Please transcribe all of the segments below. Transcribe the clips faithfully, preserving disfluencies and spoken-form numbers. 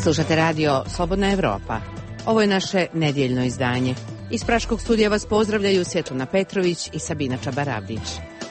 Slušate radio Slobodna Evropa. Ovo je naše nedjeljno izdanje. Iz Praškog studija vas pozdravljaju Svjetlana Petrović i Sabina Čabaravdić.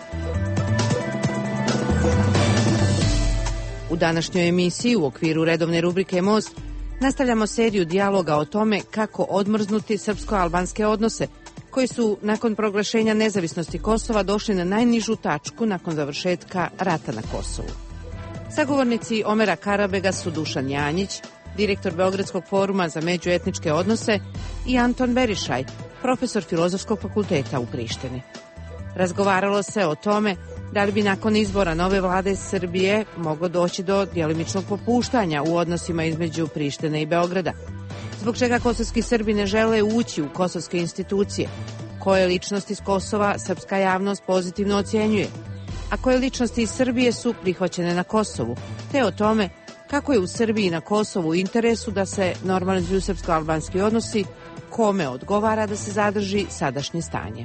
U današnjoj emisiji u okviru redovne rubrike Most nastavljamo seriju dijaloga o tome kako odmrznuti srpsko-albanske odnose, koji su nakon proglašenja nezavisnosti Kosova došli na najnižu tačku nakon završetka rata na Kosovu. Sagovornici Omera Karabega su Dušan Janjić, direktor Beogradskog foruma za međuetničke odnose, i Anton Berišaj, profesor Filozofskog fakulteta u Prištini. Razgovaralo se o tome da li bi nakon izbora nove vlade Srbije moglo doći do djelimičnog popuštanja u odnosima između Prištine i Beograda. Zbog čega kosovski Srbi ne žele ući u kosovske institucije, koje ličnosti iz Kosova srpska javnost pozitivno ocjenjuje, a koje ličnosti iz Srbije su prihvaćene na Kosovu, te o tome kako je u Srbiji i na Kosovu u interesu da se normalizuju srpsko-albanski odnosi, kome odgovara da se zadrži sadašnje stanje.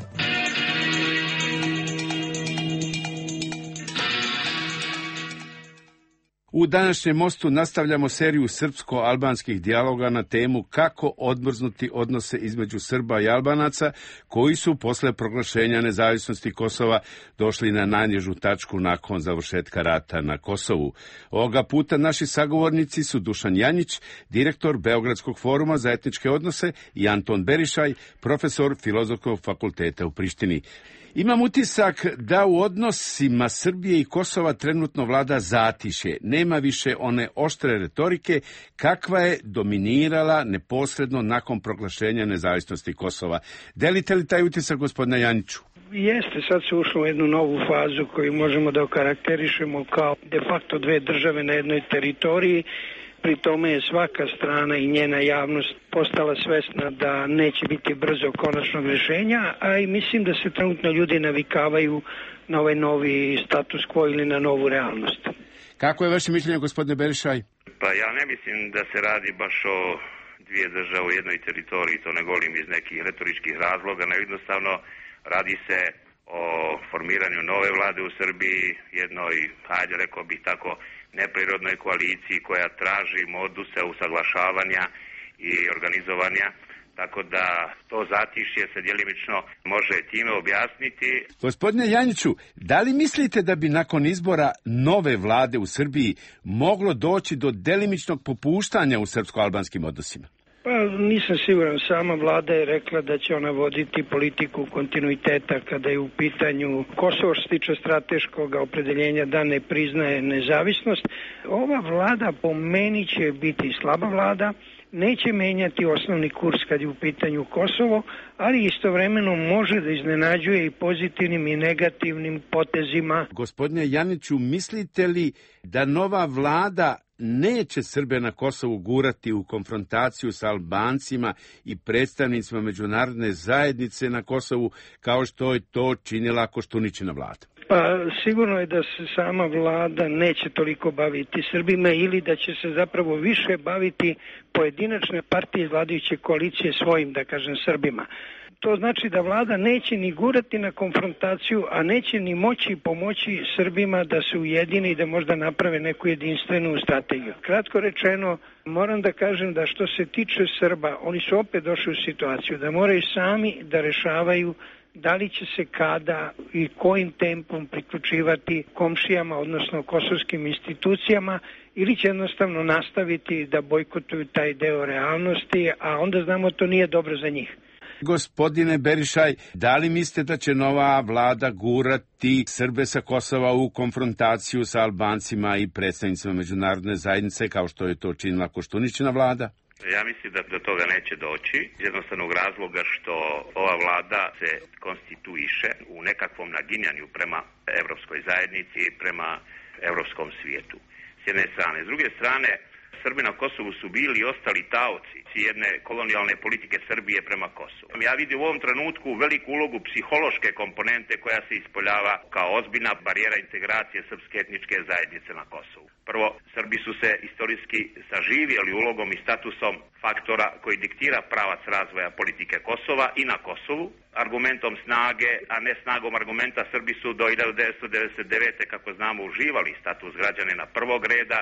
U današnjem mostu nastavljamo seriju srpsko-albanskih dijaloga na temu kako odmrznuti odnose između Srba i Albanaca, koji su posle proglašenja nezavisnosti Kosova došli na najnižu tačku nakon završetka rata na Kosovu. Ovoga puta naši sagovornici su Dušan Janjić, direktor Beogradskog foruma za etničke odnose, i Anton Berišaj, profesor Filozofskog fakulteta u Prištini. Imam utisak da u odnosima Srbije i Kosova trenutno vlada zatišje. Nema više one oštre retorike kakva je dominirala neposredno nakon proglašenja nezavisnosti Kosova. Delite li taj utisak, gospodine Janjiću? Jeste, sad se ušlo u jednu novu fazu koju možemo da okarakterišemo kao de facto dve države na jednoj teritoriji. Pri tome je svaka strana i njena javnost postala svesna da neće biti brzo konačnog rješenja, a i mislim da se trenutno ljudi navikavaju na ovaj novi status quo ili na novu realnost. Kako je vaše mišljenje, gospodine Berišaj? Pa ja ne mislim da se radi baš o dvije države u jednoj teritoriji, to ne govorim iz nekih retoričkih razloga, nego jednostavno radi se o formiranju nove vlade u Srbiji, jednoj, hajde rekao bih tako, neprirodnoj koaliciji koja traži moduse usaglašavanja i organizovanja, tako da to zatišje se djelimično može time objasniti. Gospodine Janjiću, da li mislite da bi nakon izbora nove vlade u Srbiji moglo doći do delimičnog popuštanja u srpsko-albanskim odnosima? Pa nisam siguran, sama vlada je rekla da će ona voditi politiku kontinuiteta kada je u pitanju Kosovo, što se tiče strateškog opredeljenja da ne priznaje nezavisnost. Ova vlada po meni će biti slaba vlada, neće menjati osnovni kurs kad je u pitanju Kosovo, ali istovremeno može da iznenađuje i pozitivnim i negativnim potezima. Gospodine Janjiću, mislite li da nova vlada neće Srbe na Kosovu gurati u konfrontaciju sa Albancima i predstavnicima međunarodne zajednice na Kosovu, kao što je to činila Koštuničina vlada? Pa sigurno je da se sama vlada neće toliko baviti Srbima ili da će se zapravo više baviti pojedinačne partije iz vladajuće koalicije svojim, da kažem, Srbima. To znači da vlada neće ni gurati na konfrontaciju, a neće ni moći pomoći Srbima da se ujedine i da možda naprave neku jedinstvenu strategiju. Kratko rečeno, moram da kažem da što se tiče Srba, oni su opet došli u situaciju da moraju sami da rešavaju da li će se kada i kojim tempom priključivati komšijama, odnosno kosovskim institucijama, ili će jednostavno nastaviti da bojkotuju taj deo realnosti, a onda znamo to nije dobro za njih. Gospodine Berišaj, da li mislite da će nova vlada gurati Srbe sa Kosova u konfrontaciju sa Albancima i predstavnicima međunarodne zajednice, kao što je to činila Koštuničina vlada? Ja mislim da do toga neće doći, iz jednostavnog razloga što ova vlada se konstituiše u nekakvom naginjanju prema evropskoj zajednici i prema evropskom svijetu. S jedne strane. S druge strane, Srbi na Kosovu su bili i ostali taoci jedne kolonijalne politike Srbije prema Kosovu. Ja vidim u ovom trenutku veliku ulogu psihološke komponente koja se ispoljava kao ozbiljna barijera integracije srpske etničke zajednice na Kosovu. Prvo, Srbi su se istorijski saživjeli ulogom i statusom faktora koji diktira pravac razvoja politike Kosova i na Kosovu. Argumentom snage, a ne snagom argumenta, Srbi su do hiljadu devetsto devedeset devete. kako znamo, uživali status građanina prvog reda.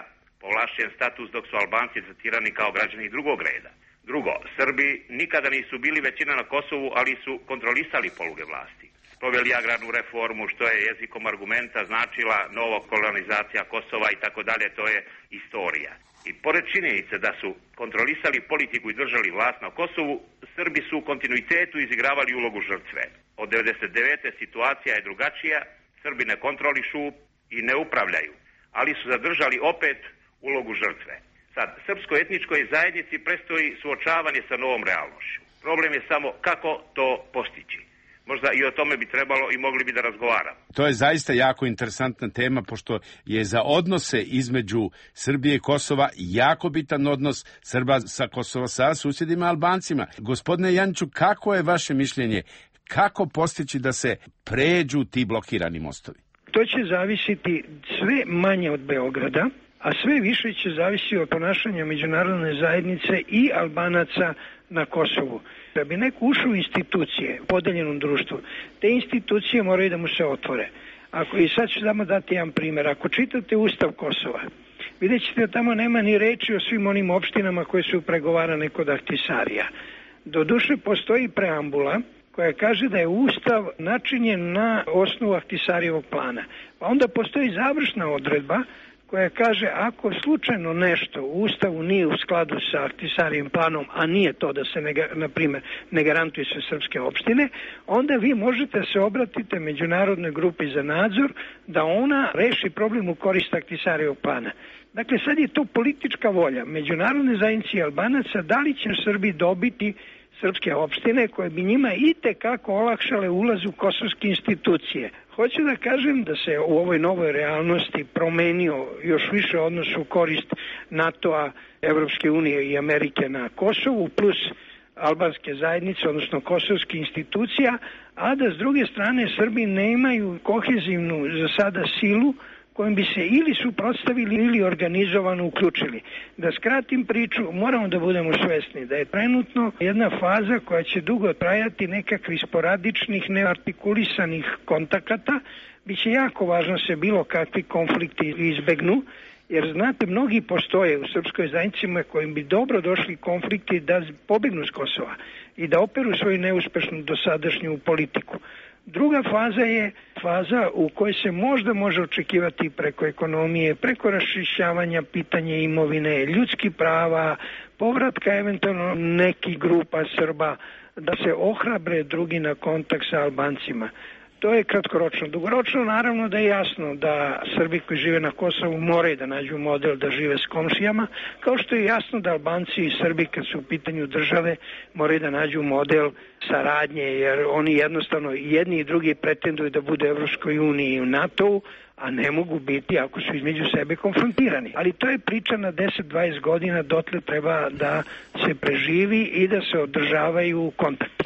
povlašćen status dok su Albanci tretirani kao građani drugog reda. Drugo, Srbi nikada nisu bili većina na Kosovu, ali su kontrolisali poluge vlasti. Proveli agrarnu reformu, što je jezikom argumenta značila novo kolonizacija Kosova i tako dalje, to je istorija. I pored činjenice da su kontrolisali politiku i držali vlast na Kosovu, Srbi su u kontinuitetu izigravali ulogu žrtve. Od devedeset devete situacija je drugačija, Srbi ne kontrolišu i ne upravljaju, ali su zadržali opet ulogu žrtve. Sad, srpsko-etničkoj zajednici predstoji suočavanje sa novom realnošću. Problem je samo kako to postići. Možda i o tome bi trebalo i mogli bi da razgovaramo. To je zaista jako interesantna tema, pošto je za odnose između Srbije i Kosova jako bitan odnos Srba sa Kosova sa susjedima Albancima. Gospodine Janjiću, kako je vaše mišljenje? Kako postići da se pređu ti blokirani mostovi? To će zavisiti sve manje od Beograda, a sve više će zavisiti od ponašanja međunarodne zajednice i Albanaca na Kosovu. Da bi neko ušao u institucije u podeljenom društvu, te institucije moraju da mu se otvore. Ako, i sad ću samo dati jedan primjer. Ako čitate Ustav Kosova, vidjet ćete da tamo nema ni reči o svim onim opštinama koje su pregovarane kod Ahtisarija. Doduše postoji preambula koja kaže da je Ustav načinjen na osnovu Ahtisarijevog plana. Pa onda postoji završna odredba koja kaže ako slučajno nešto u Ustavu nije u skladu sa Ahtisarijevim planom, a nije to da se, ne, na primjer, ne garantuju sve srpske opštine, onda vi možete se obratiti međunarodnoj grupi za nadzor da ona reši problem u korist Ahtisarijevog plana. Dakle, sad je to politička volja međunarodne zajednice i Albanaca, da li će Srbi dobiti srpske opštine koje bi njima itekako olakšale ulaz u kosovske institucije. Hoću da kažem da se u ovoj novoj realnosti promenio još više odnos u korist NATO-a, Evropske unije i Amerike na Kosovu, plus albanske zajednice, odnosno kosovske institucija, a da s druge strane Srbi nemaju kohezivnu za sada silu kojim bi se ili suprotstavili ili organizovano uključili. Da skratim priču, moramo da budemo svesni da je trenutno jedna faza koja će dugo trajati nekakvih sporadičnih, neartikulisanih kontakata. Biće jako važno se bilo kakvi konflikti izbegnu, jer znate, mnogi postoje u srpskoj zajednicima kojim bi dobro došli konflikti da pobegnu s Kosova i da operu svoju neuspešnu dosadašnju politiku. Druga faza je faza u kojoj se možda može očekivati preko ekonomije, preko raščišćavanja pitanja imovine, ljudskih prava, povratka eventualno nekih grupa Srba, da se ohrabre drugi na kontakt sa Albancima. To je kratkoročno. Dugoročno naravno da je jasno da Srbi koji žive na Kosovu moraju da nađu model da žive s komšijama, kao što je jasno da Albanci i Srbi kad su u pitanju države moraju da nađu model saradnje, jer oni jednostavno jedni i drugi pretenduju da budu u Evropskoj uniji i u NATO-u, a ne mogu biti ako su između sebe konfrontirani. Ali to je priča na deset do dvadeset godina, dotle treba da se preživi i da se održavaju kontakti.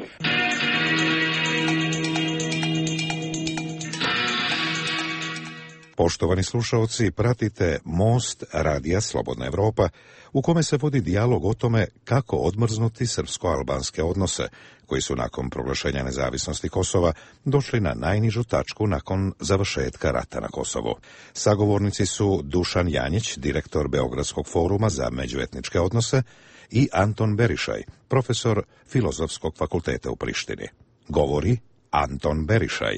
Poštovani slušaoci, pratite Most radija Slobodna Evropa, u kome se vodi dijalog o tome kako odmrznuti srpsko-albanske odnose, koji su nakon proglašenja nezavisnosti Kosova došli na najnižu tačku nakon završetka rata na Kosovu. Sagovornici su Dušan Janjić, direktor Beogradskog foruma za međuetničke odnose, i Anton Berišaj, profesor Filozofskog fakulteta u Prištini. Govori Anton Berišaj.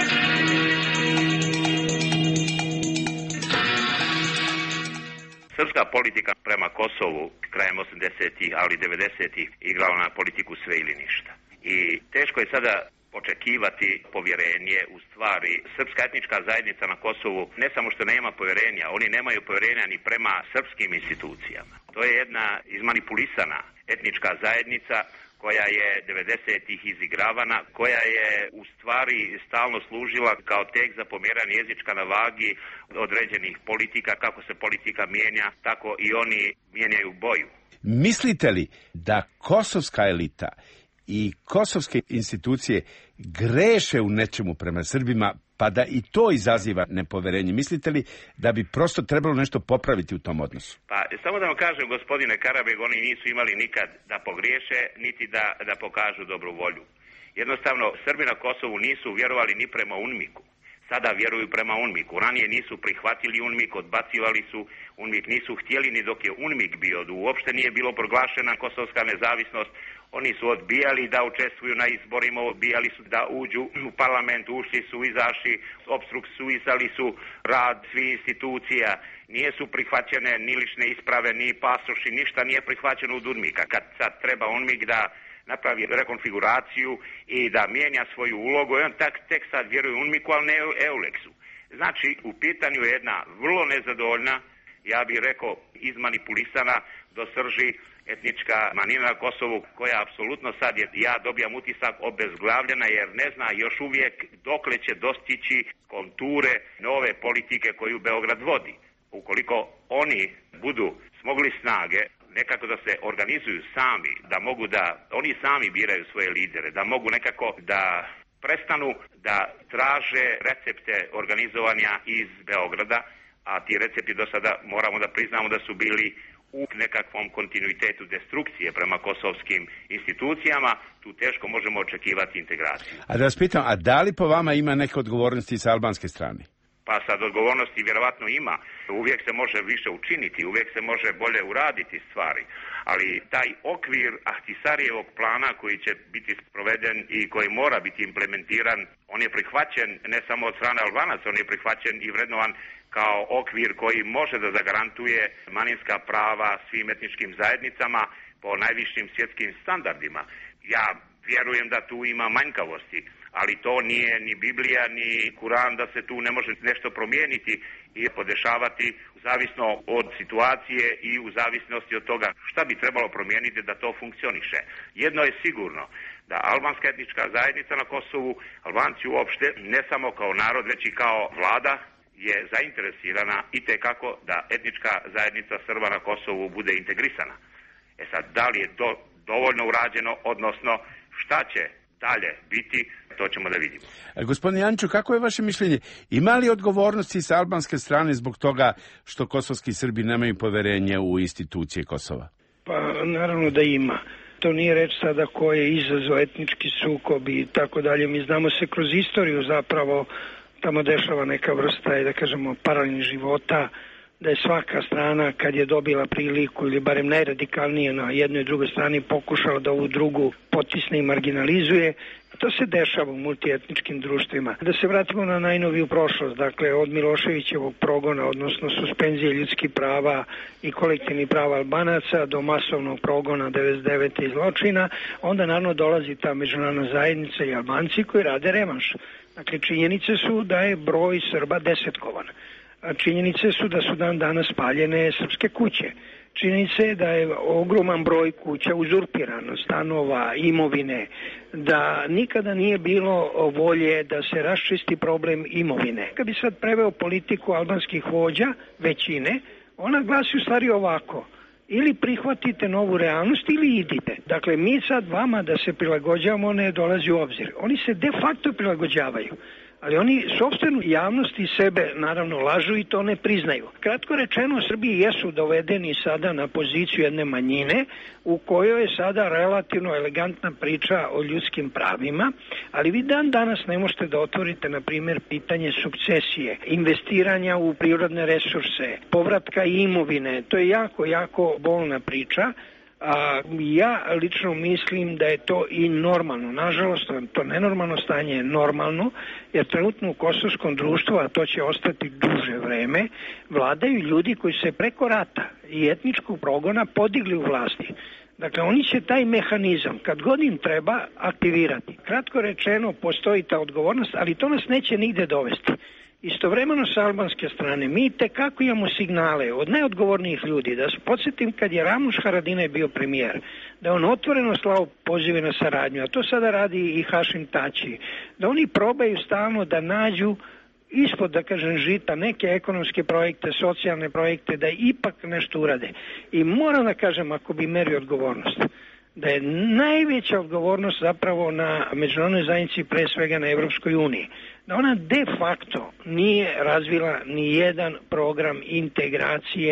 Srpska politika prema Kosovu krajem osamdesetih, ali devedesetih igrala na politiku sve ili ništa. I teško je sada očekivati povjerenje. U stvari, srpska etnička zajednica na Kosovu ne samo što nema povjerenja, oni nemaju povjerenja ni prema srpskim institucijama. To je jedna izmanipulisana etnička zajednica koja je devedesetih izigravana, koja je u stvari stalno služila kao tek za pomjeranje jezička na vagi određenih politika. Kako se politika mijenja, tako i oni mijenjaju boju. Mislite li da kosovska elita i kosovske institucije greše u nečemu prema Srbima, pa da i to izaziva nepoverenje? Mislite li da bi prosto trebalo nešto popraviti u tom odnosu? Pa samo da vam kažem, gospodine Karabeg, oni nisu imali nikad da pogriješe, niti da, da pokažu dobru volju. Jednostavno, Srbi na Kosovu nisu vjerovali ni prema UNMIK-u. sada vjeruju prema UNMIK-u. Ranije nisu prihvatili UNMIK, odbacivali su UNMIK, nisu htjeli ni dok je UNMIK bio. Uopšte nije bilo proglašena kosovska nezavisnost. Oni su odbijali da učestvuju na izborima, odbijali su da uđu u parlament, ušli su, izašli, opstruksuisali su rad svih institucija. Nije su prihvaćene ni lične isprave, ni pasoši, ništa nije prihvaćeno od UNMIK-a. Kad sad treba UNMIK da napravi rekonfiguraciju i da mijenja svoju ulogu, on tak, tek sad vjeruje UNMIK-u, ali ne EULEX-u. Znači, u pitanju je jedna vrlo nezadovoljna, ja bih rekao, izmanipulisana do srži etnička manjina na Kosovu, koja apsolutno sad je, ja dobijam utisak, obezglavljena, jer ne zna još uvijek dokle će dostići konture nove politike koju Beograd vodi. Ukoliko oni budu smogli snage nekako da se organizuju sami, da mogu da oni sami biraju svoje lidere, da mogu nekako da prestanu da traže recepte organizovanja iz Beograda, a ti recepti do sada moramo da priznamo da su bili u nekakvom kontinuitetu destrukcije prema kosovskim institucijama, tu teško možemo očekivati integraciju. A da vas pitam, a da li po vama ima neke odgovornosti sa albanske strane? Pa sad odgovornosti vjerovatno ima. Uvijek se može više učiniti, uvijek se može bolje uraditi stvari. Ali taj okvir Ahtisarijevog plana koji će biti proveden i koji mora biti implementiran, on je prihvaćen ne samo od strane Albanaca, on je prihvaćen i vrednovan kao okvir koji može da zagarantuje manjinska prava svim etničkim zajednicama po najvišim svjetskim standardima. Ja vjerujem da tu ima manjkavosti, ali to nije ni Biblija, ni Kuran da se tu ne može nešto promijeniti i podešavati zavisno od situacije i u zavisnosti od toga šta bi trebalo promijeniti da to funkcioniše. Jedno je sigurno, da albanska etnička zajednica na Kosovu, Albanci uopšte, ne samo kao narod, već i kao vlada, je zainteresirana itekako da etnička zajednica Srba na Kosovu bude integrisana. E sad, da li je to dovoljno urađeno, odnosno šta će dalje biti, to ćemo da vidimo. Gospodin Janču, kako je vaše mišljenje? Ima li odgovornosti sa albanske strane zbog toga što kosovski Srbi nemaju poverenje u institucije Kosova? Pa naravno da ima. To nije reč sada ko je izazvao etnički sukob i tako dalje. Mi znamo se kroz istoriju zapravo tamo dešava neka vrsta, da kažemo, paralelnih života, da je svaka strana kad je dobila priliku ili barem najradikalnije na jednoj i drugoj strani pokušala da ovu drugu potisne i marginalizuje. To se dešava u multietničkim društvima. Da se vratimo na najnoviju prošlost, dakle od Miloševićevog progona, odnosno suspenzije ljudskih prava i kolektivnih prava Albanaca do masovnog progona devedeset devete i zločina, onda naravno dolazi ta međunarodna zajednica i Albanci koji rade revanš. Dakle, činjenice su da je broj Srba desetkovan. Činjenice su da su dan danas spaljene srpske kuće. Činjenica je da je ogroman broj kuća uzurpiran, stanova, imovine, da nikada nije bilo volje da se raščisti problem imovine. Kad bi sad preveo politiku albanskih vođa, većine, ona glasi u stvari ovako: ili prihvatite novu realnost ili idite. Dakle, mi sad vama da se prilagođavamo ne dolazi u obzir. Oni se de facto prilagođavaju, ali oni sopstvenu javnost i sebe naravno lažu i to ne priznaju. Kratko rečeno, Srbiji jesu dovedeni sada na poziciju jedne manjine u kojoj je sada relativno elegantna priča o ljudskim pravima, ali vi dan danas ne možete da otvorite, na primjer, pitanje sukcesije, investiranja u prirodne resurse, povratka imovine. To je jako, jako bolna priča. A ja lično mislim da je to i normalno. Nažalost, to nenormalno stanje je normalno, jer trenutno u kosovskom društvu, a to će ostati duže vreme, vladaju ljudi koji se preko rata i etničkog progona podigli u vlasti. Dakle, oni će taj mehanizam, kad god im treba, aktivirati. Kratko rečeno, postoji ta odgovornost, ali to nas neće nigde dovesti. Istovremeno sa albanske strane mi tekako imamo signale od neodgovornih ljudi. Da se podsjetim, kad je Ramuš Haradinaj bio premijer, da je on otvoreno slao pozive na saradnju, a to sada radi i Hašim Tači, da oni probaju stalno da nađu ispod, da kažem, žita neke ekonomske projekte, socijalne projekte, da ipak nešto urade. I moram da kažem, ako bi merio odgovornost, da je najveća odgovornost zapravo na međunarodnoj zajednici, pre svega na Evropskoj uniji. Da ona de facto nije razvila ni jedan program integracije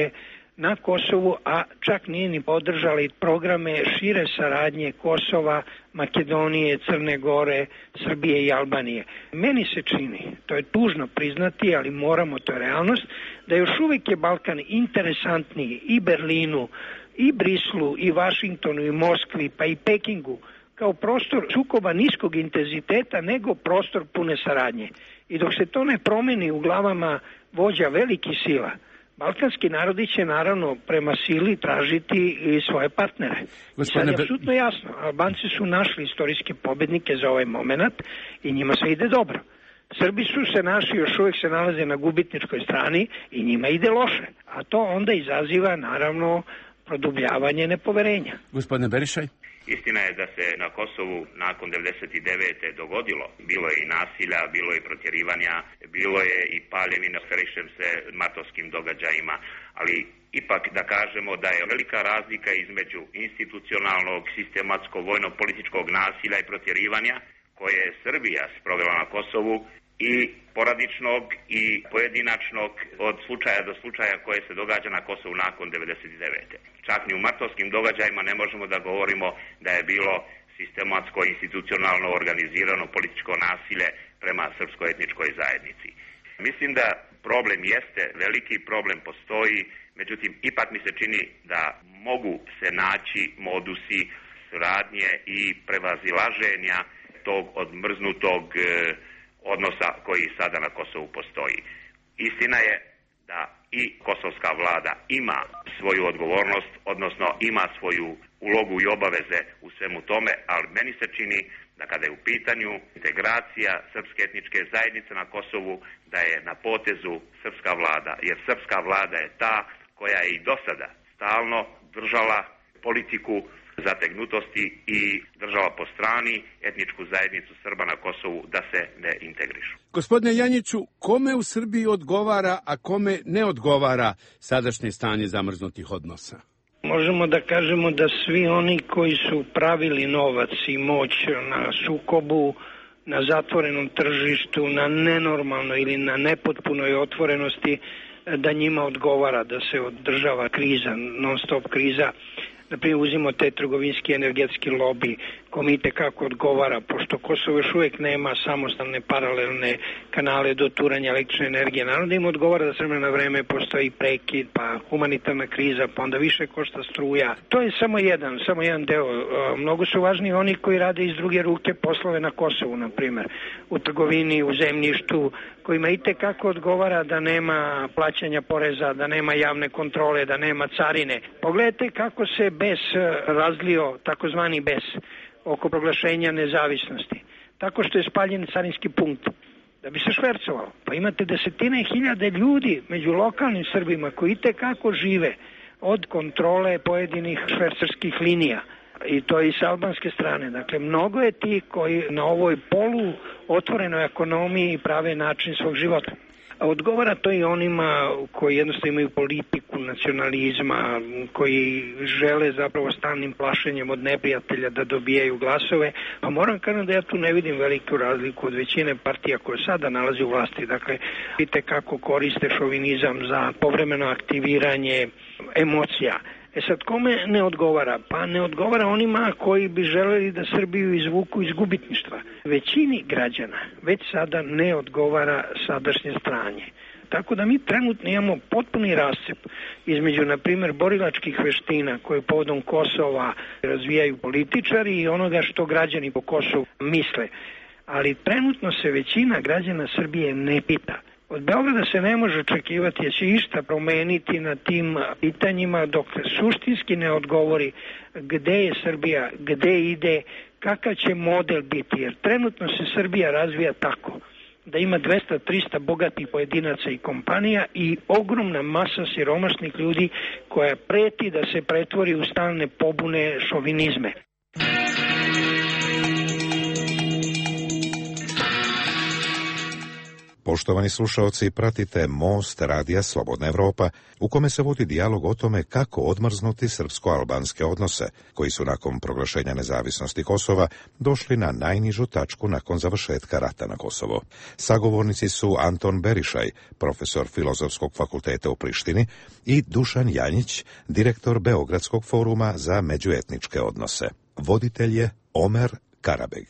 na Kosovu, a čak nije ni podržali programe šire saradnje Kosova, Makedonije, Crne Gore, Srbije i Albanije. Meni se čini, to je tužno priznati, ali moramo, to je realnost, da još uvijek je Balkan interesantniji i Berlinu, i Brislu, i Vašingtonu, i Moskvi, pa i Pekingu, kao prostor sukoba niskog intenziteta nego prostor pune saradnje. I dok se to ne promeni u glavama vođa velikih sila, balkanski narodi će naravno prema sili tražiti i svoje partnere. Gospodine... Sad je apsolutno jasno, Albanci su našli istorijske pobednike za ovaj moment i njima se ide dobro. Srbi su se naši, još uvijek se nalaze na gubitničkoj strani i njima ide loše. A to onda izaziva naravno produbljavanje nepoverenja. Gospodine Berišaj? Istina je da se na Kosovu nakon devedeset devete dogodilo. Bilo je i nasilja, bilo je i protjerivanja, bilo je i paljevina, referišem se martovskim događajima, ali ipak da kažemo da je velika razlika između institucionalnog, sistematskog, vojno-političkog nasilja i protjerivanja koje je Srbija sprovela na Kosovu i poradičnog i pojedinačnog od slučaja do slučaja koje se događa na Kosovu nakon devedeset devete. Čak ni u martovskim događajima ne možemo da govorimo da je bilo sistematsko, institucionalno organizirano političko nasilje prema srpsko-etničkoj zajednici. Mislim da problem jeste, veliki problem postoji, međutim ipak mi se čini da mogu se naći modusi suradnje i prevazilaženja tog odmrznutog odnosa koji sada na Kosovu postoji. Istina je da i kosovska vlada ima svoju odgovornost, odnosno ima svoju ulogu i obaveze u svemu tome, ali meni se čini da kada je u pitanju integracija srpske etničke zajednice na Kosovu, da je na potezu srpska vlada, jer srpska vlada je ta koja je i do sada stalno držala politiku zategnutosti i država po strani etničku zajednicu Srba na Kosovu da se ne integrišu. Gospodine Janjiću, kome u Srbiji odgovara, a kome ne odgovara sadašnje stanje zamrznutih odnosa? Možemo da kažemo da svi oni koji su pravili novac i moć na sukobu, na zatvorenom tržištu, na nenormalnoj ili na nepotpunoj otvorenosti, da njima odgovara da se održava kriza, non stop kriza. Naprimjer, uzimo te trgovinski energetski lobi, komite kako odgovara, pošto Kosovo još uvijek nema samostalne paralelne kanale do turanja električne energije. Naravno da im odgovara da s vremena na vreme postoji prekid, pa humanitarna kriza, pa onda više košta struja. To je samo jedan, samo jedan deo. Mnogo su važni oni koji rade iz druge ruke poslove na Kosovu, na primjer, u trgovini, u zemljištu, kojima itekako odgovara da nema plaćanja poreza, da nema javne kontrole, da nema carine. Pogledajte kako se bes razlio, takozvani bes, oko proglašenja nezavisnosti. Tako što je spaljen carinski punkt, da bi se švercovalo. Pa imate desetine hiljade ljudi među lokalnim Srbima koji itekako žive od kontrole pojedinih švercarskih linija. I to i sa albanske strane. Dakle, mnogo je ti koji na ovoj polu otvorenoj ekonomiji prave način svog života. A odgovara to i onima koji jednostavno imaju politiku nacionalizma, koji žele zapravo stalnim plašenjem od neprijatelja da dobijaju glasove. Pa moram kažem da ja tu ne vidim veliku razliku od većine partija koje sada nalazi u vlasti. Dakle, vidite kako koriste šovinizam za povremeno aktiviranje emocija. E sad, kome ne odgovara? Pa ne odgovara onima koji bi želeli da Srbiju izvuku iz gubitništva. Većini građana već sada ne odgovara sadašnje stranje. Tako da mi trenutno imamo potpuni rascep između, na primjer, borilačkih veština koje povodom Kosova razvijaju političari i onoga što građani po Kosovu misle. Ali trenutno se većina građana Srbije ne pita. Od Beograda se ne može očekivati da će išta promeniti na tim pitanjima dok suštinski ne odgovori gde je Srbija, gde ide, kakav će model biti. Jer trenutno se Srbija razvija tako da ima dvesta do trista bogatih pojedinaca i kompanija i ogromna masa siromašnih ljudi koja preti da se pretvori u stalne pobune šovinizme. Poštovani slušaoci, pratite Most Radija Slobodna Evropa, u kome se vodi dijalog o tome kako odmrznuti srpsko-albanske odnose, koji su nakon proglašenja nezavisnosti Kosova došli na najnižu tačku nakon završetka rata na Kosovo. Sagovornici su Anton Berišaj, profesor Filozofskog fakulteta u Prištini, i Dušan Janjić, direktor Beogradskog foruma za međuetničke odnose. Voditelj je Omer Karabeg.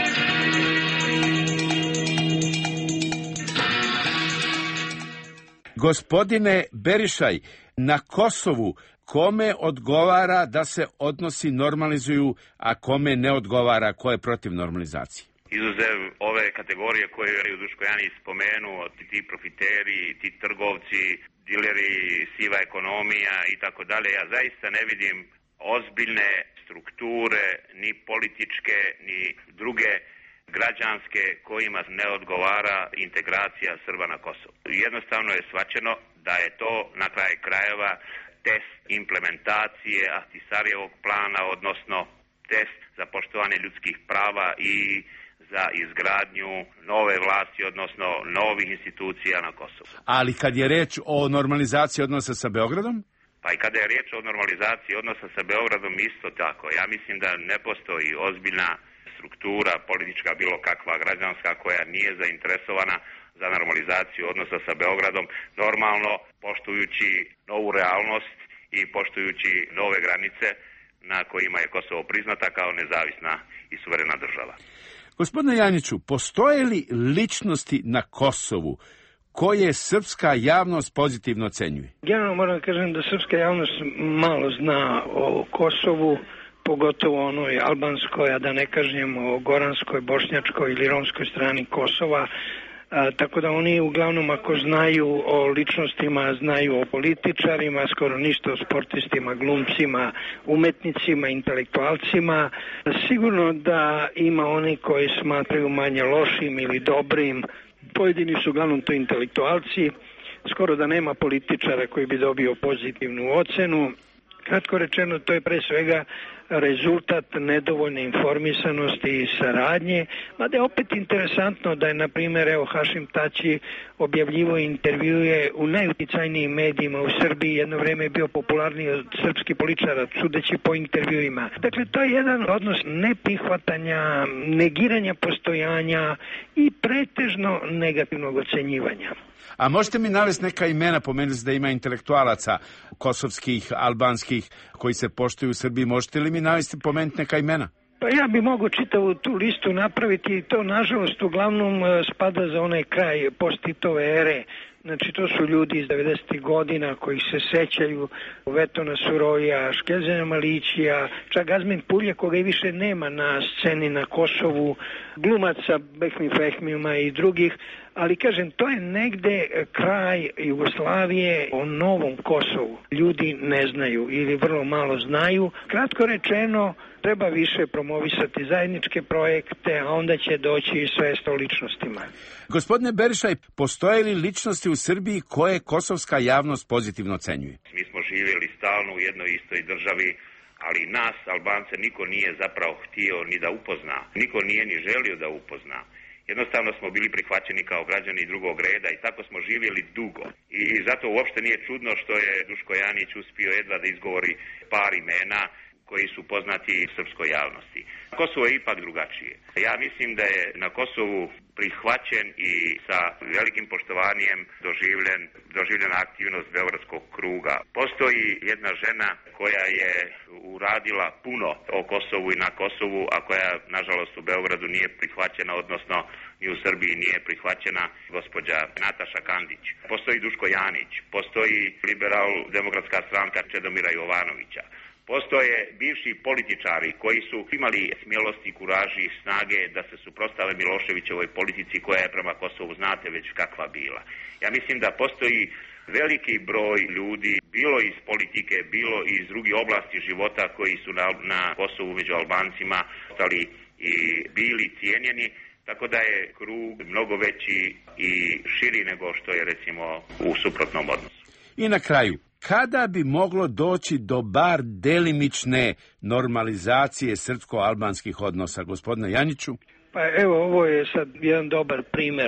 Gospodine Berišaj, na Kosovu kome odgovara da se odnosi normalizuju, a kome ne odgovara, ko je protiv normalizacije? Izuzev ove kategorije koje je Duško Janić spomenuo, ti profiteri, ti trgovci, dileri, siva ekonomija i tako dalje, ja zaista ne vidim ozbiljne strukture, ni političke, ni druge građanske, kojima ne odgovara integracija Srba na Kosovo. Jednostavno je shvaćeno da je to na kraj krajeva test implementacije Ahtisarijevog plana, odnosno test za poštovanje ljudskih prava i za izgradnju nove vlasti, odnosno novih institucija na Kosovu. Ali kad je reč o normalizaciji odnosa sa Beogradom? Pa i kada je riječ o normalizaciji odnosa sa Beogradom isto tako. Ja mislim da ne postoji ozbiljna struktura, politička, bilo kakva, građanska, koja nije zainteresovana za normalizaciju odnosa sa Beogradom, normalno poštujući novu realnost i poštujući nove granice na kojima je Kosovo priznata kao nezavisna i suverena država. Gospodine Janjiću, postoje li ličnosti na Kosovu koje srpska javnost pozitivno ocenjuje? Generalno moram kažem da srpska javnost malo zna o Kosovu, pogotovo onoj albanskoj, a da ne kažem o goranskoj, bošnjačkoj ili romskoj strani Kosova. A, tako da oni uglavnom ako znaju o ličnostima, znaju o političarima, skoro ništa o sportistima, glumcima, umetnicima, intelektualcima. Sigurno da ima oni koji smatraju manje lošim ili dobrim. Pojedini su uglavnom to intelektualci. Skoro da nema političara koji bi dobio pozitivnu ocenu. Kratko rečeno, to je pre svega rezultat nedovoljne informisanosti i saradnje, mada je opet interesantno da je, na primjer, evo Hašim Tači objavljivo intervjue u najuticajnijim medijima u Srbiji, jedno vrijeme je bio popularniji od srpskih političara, sudeći po intervjuima. Dakle, to je jedan odnos neprihvatanja, negiranja postojanja i pretežno negativnog ocenjivanja. A možete mi navesti neka imena, pomenuli da ima intelektualaca kosovskih, albanskih, koji se poštuju u Srbiji, možete li mi navesti, pomenuti neka imena? Pa ja bi mogu čitavu tu listu napraviti i to, nažalost, uglavnom spada za onaj kraj post-Titove ere. Znači, to su ljudi iz devedesetih godina koji se sećaju Vetona Suroja, Škezena Malićija, čak Azmin Pulje, koga i više nema na sceni na Kosovu, glumaca Behmi Fehmima i drugih, ali kažem, to je negde kraj Jugoslavije, o novom Kosovu. Ljudi ne znaju ili vrlo malo znaju. Kratko rečeno, treba više promovisati zajedničke projekte, a onda će doći i svest o ličnostima. Gospodine Berišaj, postoje li ličnosti u Srbiji koje kosovska javnost pozitivno ocenjuje? Mi smo živjeli stalno u jednoj istoj državi, ali nas, Albance, niko nije zapravo htio ni da upozna. Niko nije ni želio da upozna. Jednostavno smo bili prihvaćeni kao građani drugog reda i tako smo živjeli dugo. I, i zato uopšte nije čudno što je Duško Janić uspio jedva da izgovori par imena koji su poznati srpskoj javnosti. Kosovo je ipak drugačije. Ja mislim da je na Kosovu prihvaćen i sa velikim poštovanjem doživljen, doživljena aktivnost Beogradskog kruga. Postoji jedna žena koja je uradila puno o Kosovu i na Kosovu, a koja, nažalost, u Beogradu nije prihvaćena, odnosno i u Srbiji nije prihvaćena, gospođa Nataša Kandić. Postoji Duško Janić, postoji liberal-demokratska stranka Čedomira Jovanovića. Postoje bivši političari koji su imali smjelosti, kuraži i snage da se suprotstave Miloševićevoj politici koja je prema Kosovu, znate već kakva bila. Ja mislim da postoji veliki broj ljudi, bilo iz politike, bilo iz drugih oblasti života, koji su na, na Kosovu među Albancima ostali i bili cijenjeni, tako da je krug mnogo veći i širi nego što je, recimo, u suprotnom odnosu. I na kraju, kada bi moglo doći do bar delimične normalizacije srpsko-albanskih odnosa, gospodine Janjiću? Pa evo, ovo je sad jedan dobar primjer.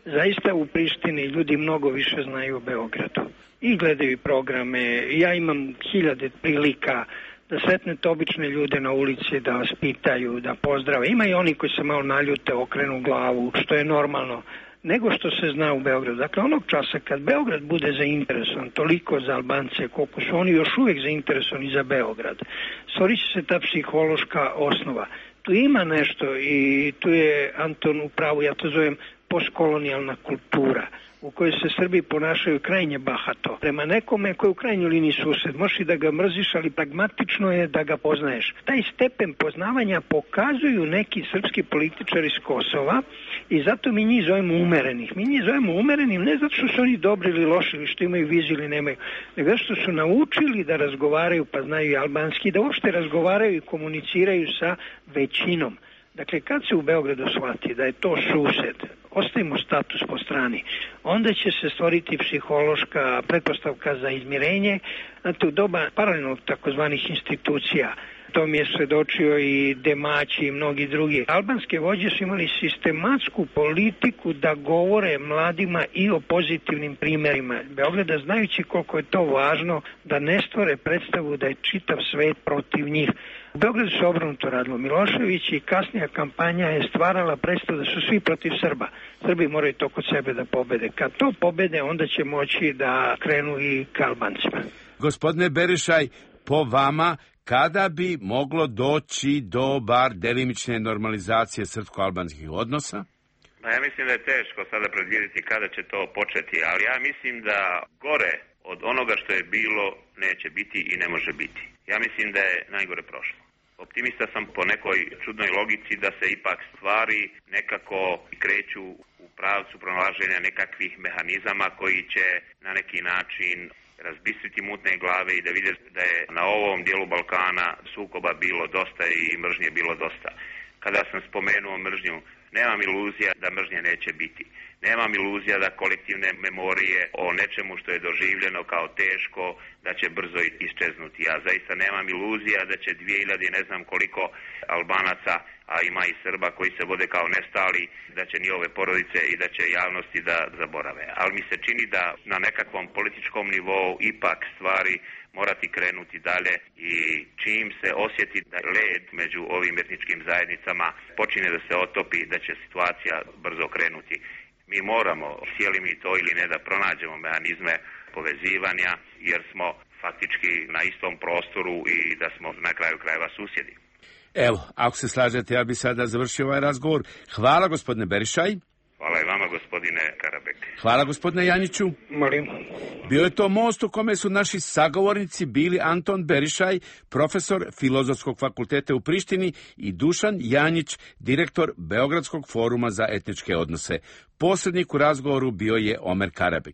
zaista u Prištini ljudi mnogo više znaju o Beogradu i gledaju programe. Ja imam hiljade prilika da sretnete obične ljude na ulici, da vas pitaju, da pozdrave. Ima i oni koji se malo naljute, okrenu glavu, što je normalno, nego što se zna u Beogradu. Dakle, onog časa kad Beograd bude zainteresovan toliko za Albance, koliko su oni još uvijek zainteresovani za Beograd, stvorit će se ta psihološka osnova. Tu ima nešto i tu je Anton u pravu, ja to zovem postkolonijalna kultura, u kojoj se Srbi ponašaju krajnje bahato. Prema nekome koji je u krajnjoj liniji sused, možeš i da ga mrziš, ali pragmatično je da ga poznaješ. Taj stepen poznavanja pokazuju neki srpski političari iz Kosova i zato mi njih zovemo umerenih. Mi njih zovemo umerenim ne zato što su oni dobri ili loši, ili što imaju viziju ili nemaju, nego zato što su naučili da razgovaraju, pa znaju i albanski, da uopšte razgovaraju i komuniciraju sa većinom. Dakle, kad se u Beogradu shvati da je to sused, ostavimo status po strani, onda će se stvoriti psihološka pretpostavka za izmirenje. Znate, u doba paralelnog takozvanih institucija, to mi je svedočio i Demaći i mnogi drugi. Albanske vođe su imali sistematsku politiku da govore mladima i o pozitivnim primjerima Beograda, znajući koliko je to važno da ne stvore predstavu da je čitav svet protiv njih. U Beogradu se obrnuto radilo. Milošević i kasnija kampanja je stvarala predstavu da su svi protiv Srba. Srbi moraju to kod sebe da pobede. Kad to pobede, onda će moći da krenu i ka Albancima. Gospodine Berišaj, po vama, kada bi moglo doći do bar delimične normalizacije srpsko-albanskih odnosa? Pa ja mislim da je teško sada predvidjeti kada će to početi, ali ja mislim da gore od onoga što je bilo neće biti i ne može biti. Ja mislim da je najgore prošlo. Optimista sam po nekoj čudnoj logici da se ipak stvari nekako kreću u pravcu pronalaženja nekakvih mehanizama koji će na neki način razbistriti mutne glave i da vide da je na ovom dijelu Balkana sukoba bilo dosta i mržnje bilo dosta. Kada sam spomenuo mržnju, nemam iluzija da mržnje neće biti. Nemam iluzija da kolektivne memorije o nečemu što je doživljeno kao teško, da će brzo isčeznuti. Ja zaista nemam iluzija da će dvije hiljade ne znam koliko Albanaca, a ima i Srba koji se vode kao nestali, da će njihove porodice i da će javnosti da zaborave. Ali mi se čini da na nekakvom političkom nivou ipak stvari morati krenuti dalje i čim se osjeti da led među ovim etničkim zajednicama počine da se otopi, da će situacija brzo krenuti. Mi moramo, htjeli mi to ili ne, da pronađemo mehanizme povezivanja, jer smo faktički na istom prostoru i da smo na kraju krajeva susjedi. Evo, ako se slažete, ja bi sada završio ovaj razgovor. Hvala, gospodine Berišaj. Hvala i vama, gospodine Karabek. Hvala, gospodine Janjiću. Molim. Bio je to most u kome su naši sagovornici bili Anton Berišaj, profesor Filozofskog fakulteta u Prištini, i Dušan Janjić, direktor Beogradskog foruma za etničke odnose. Posrednik u razgovoru bio je Omer Karabek.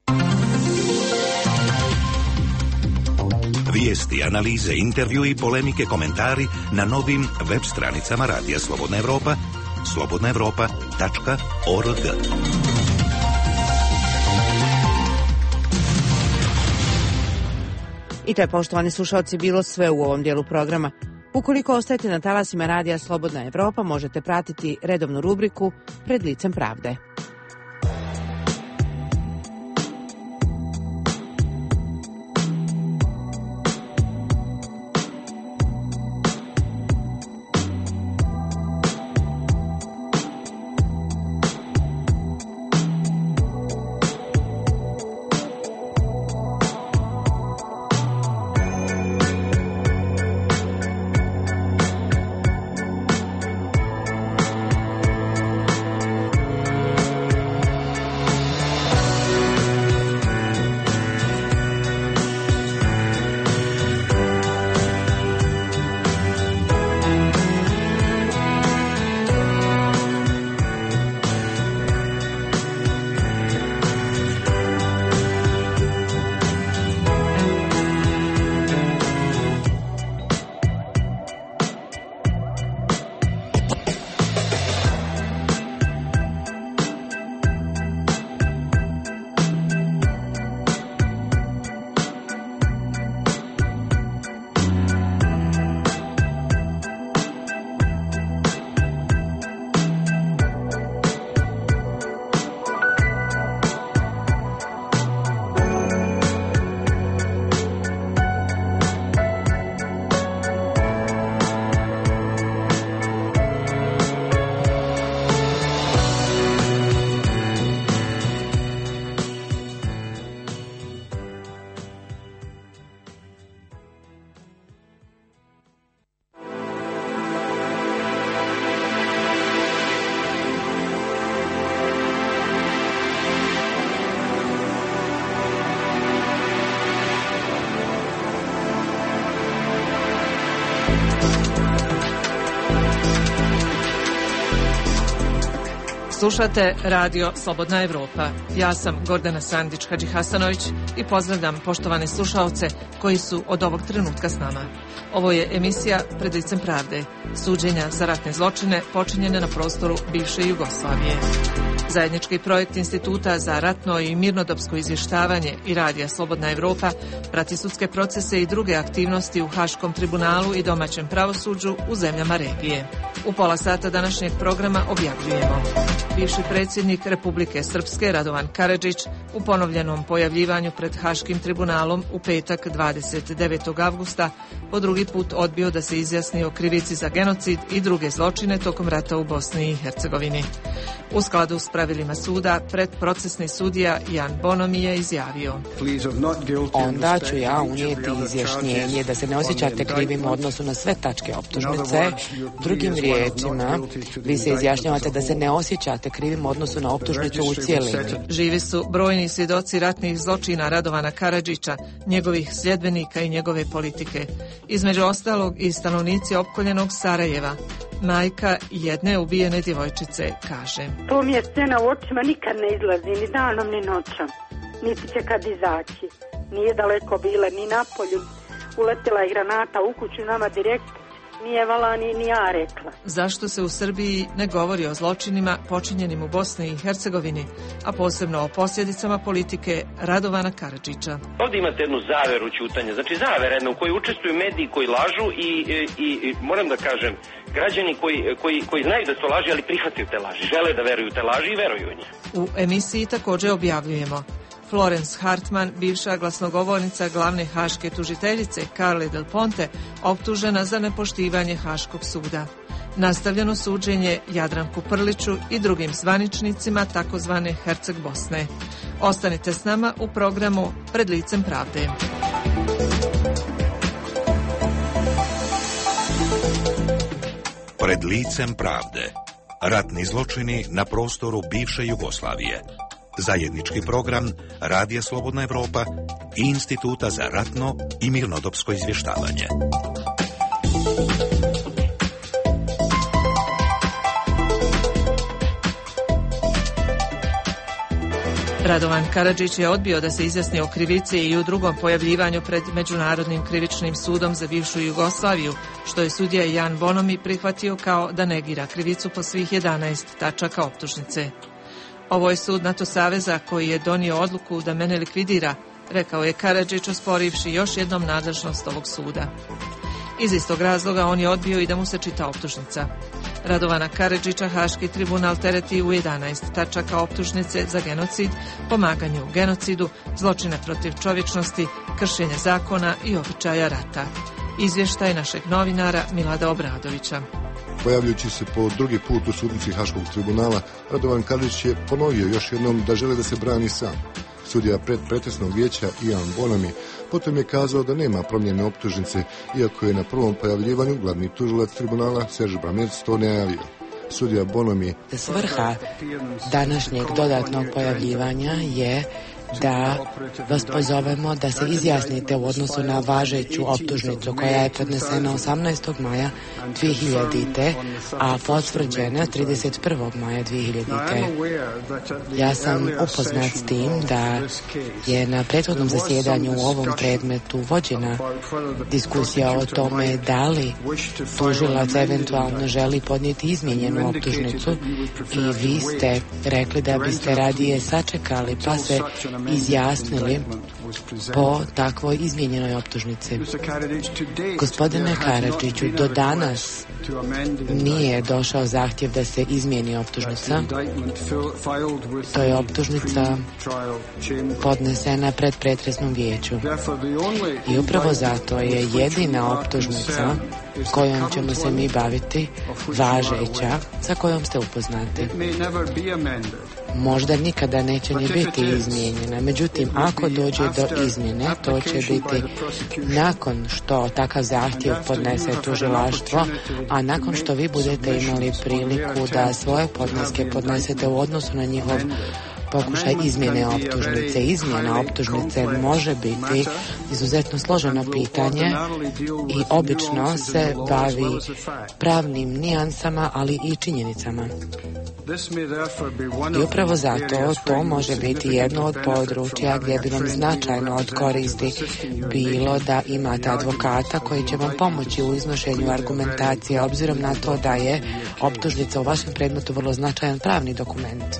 Vijesti, analize, intervju i polemike, komentari na novim web stranicama Radija Slobodna Evropa, slobodna evropa tačka org. I to je, poštovani slušalci, bilo sve u ovom dijelu programa. Ukoliko ostajete na talasima Radija Slobodna Evropa, možete pratiti redovnu rubriku Pred licem pravde. Slušate Radio Slobodna Evropa. Ja sam Gordana Sandić-Hadžihasanović i pozdravljam poštovane slušaoce koji su od ovog trenutka s nama. Ovo je emisija Pred licem pravde, suđenja za ratne zločine počinjene na prostoru bivše Jugoslavije. Zajednički projekt Instituta za ratno i mirnodopsko izvještavanje i Radija Slobodna Evropa prati sudske procese i druge aktivnosti u Haškom tribunalu i domaćem pravosuđu u zemljama regije. U pola sata današnjeg programa objavljujemo: bivši predsjednik Republike Srpske Radovan Karadžić u ponovljenom pojavljivanju pred Haškim tribunalom u petak dvadeset devetog avgusta po drugi put odbio da se izjasni o krivici za genocid i druge zločine tokom rata u Bosni i Hercegovini. U skladu s pravilima suda, predprocesni sudija Jan Bonomi je izjavio: onda ću ja unijeti izjašnjenje da se ne osjećate krivim u odnosu na sve tačke optužnice. Drugim riječima, vi se izjašnjavate da se ne osjećate krivim u odnosu na optužnicu u cijelini. Živi su brojni svjedoci ratnih zločina Radovana Karadžića, njegovih sljedbenika i njegove politike. Između ostalog i stanovnici opkoljenog Sarajeva. Majka jedne ubijene djevojčice kaže: to mi je scena u očima, nikad ne izlazi, ni danom ni noćom, niti će kad izaći. Nije daleko bila ni na polju, uletila je granata u kuću nama direkt, nije vala ni, ni ja rekla. Zašto se u Srbiji ne govori o zločinima počinjenim u Bosni i Hercegovini, a posebno o posljedicama politike Radovana Karadžića? Ovdje imate jednu zaveru ćutanja, znači zavera jedna u kojoj učestvuju mediji koji lažu i, i, i moram da kažem, građani koji, koji, koji znaju da su laži, ali prihvataju te laži, žele da veruju te laži i veruju u nje. U emisiji također objavljujemo: Florence Hartman, bivša glasnogovornica glavne haške tužiteljice Carle Del Ponte, optužena za nepoštivanje Haškog suda. Nastavljeno suđenje Jadranku Prliću i drugim zvaničnicima takozvane Herceg Bosne. Ostanite s nama u programu Pred licem pravde. Pred licem pravde. Ratni zločini na prostoru bivše Jugoslavije. Zajednički program Radija Slobodna Evropa i Instituta za ratno i mirnodopsko izvještavanje. Radovan Karadžić je odbio da se izjasni o krivici i u drugom pojavljivanju pred Međunarodnim krivičnim sudom za bivšu Jugoslaviju, što je sudija Jan Bonomi prihvatio kao da negira krivicu po svih jedanaest tačaka optužnice. Ovo je sud NATO saveza koji je donio odluku da mene likvidira, rekao je Karadžić, osporivši još jednom nadležnost ovog suda. Iz istog razloga on je odbio i da mu se čita optužnica. Radovana Karadžića Haški tribunal tereti u jedanaest tačaka optužnice za genocid, pomaganje u genocidu, zločine protiv čovječnosti, kršenje zakona i običaja rata. Izvještaj našeg novinara Milada Obradovića. Pojavljujući se po drugi put u sudnici Haškog tribunala, Radovan Karadžić je ponovio još jednom da žele da se brani sam. Sudija predprocesnog vijeća Jan Bonomi potom je kazao da nema promjene optužnice, iako je na prvom pojavljivanju glavni tužilac tribunala Serž Bramerc to najavio. Sudija Bonomi: svrha današnjeg dodatnog pojavljivanja je da vas pozovemo da se izjasnite u odnosu na važeću optužnicu koja je podnesena osamnaestog maja dvije hiljadite. a potvrđena trideset prvog maja dvije hiljadite. Ja sam upoznat s tim da je na prethodnom zasjedanju u ovom predmetu vođena diskusija o tome da li tužilac eventualno želi podnijeti izmijenjenu optužnicu i vi ste rekli da biste radije sačekali pa se izjasnili po takvoj izmijenjenoj optužnici. Gospodine Karadžiću, do danas nije došao zahtjev da se izmijeni optužnica. To je optužnica podnesena pred pretresnom vijeću. I upravo zato je jedina optužnica kojom ćemo se mi baviti važeća, sa kojom ste upoznati. Možda nikada neće ni biti izmijenjena. Međutim, ako dođe do izmjene, to će biti nakon što takav zahtjev podnese tužilaštvo, a nakon što vi budete imali priliku da svoje podneske podnesete u odnosu na njihov pokušaj izmjene optužnice. Izmjena optužnice može biti izuzetno složeno pitanje i obično se bavi pravnim nijansama, ali i činjenicama. I upravo zato to može biti jedno od područja gdje bi vam značajno od koristi bilo da imate advokata koji će vam pomoći u iznošenju argumentacije, obzirom na to da je optužnica u vašem predmetu vrlo značajan pravni dokument.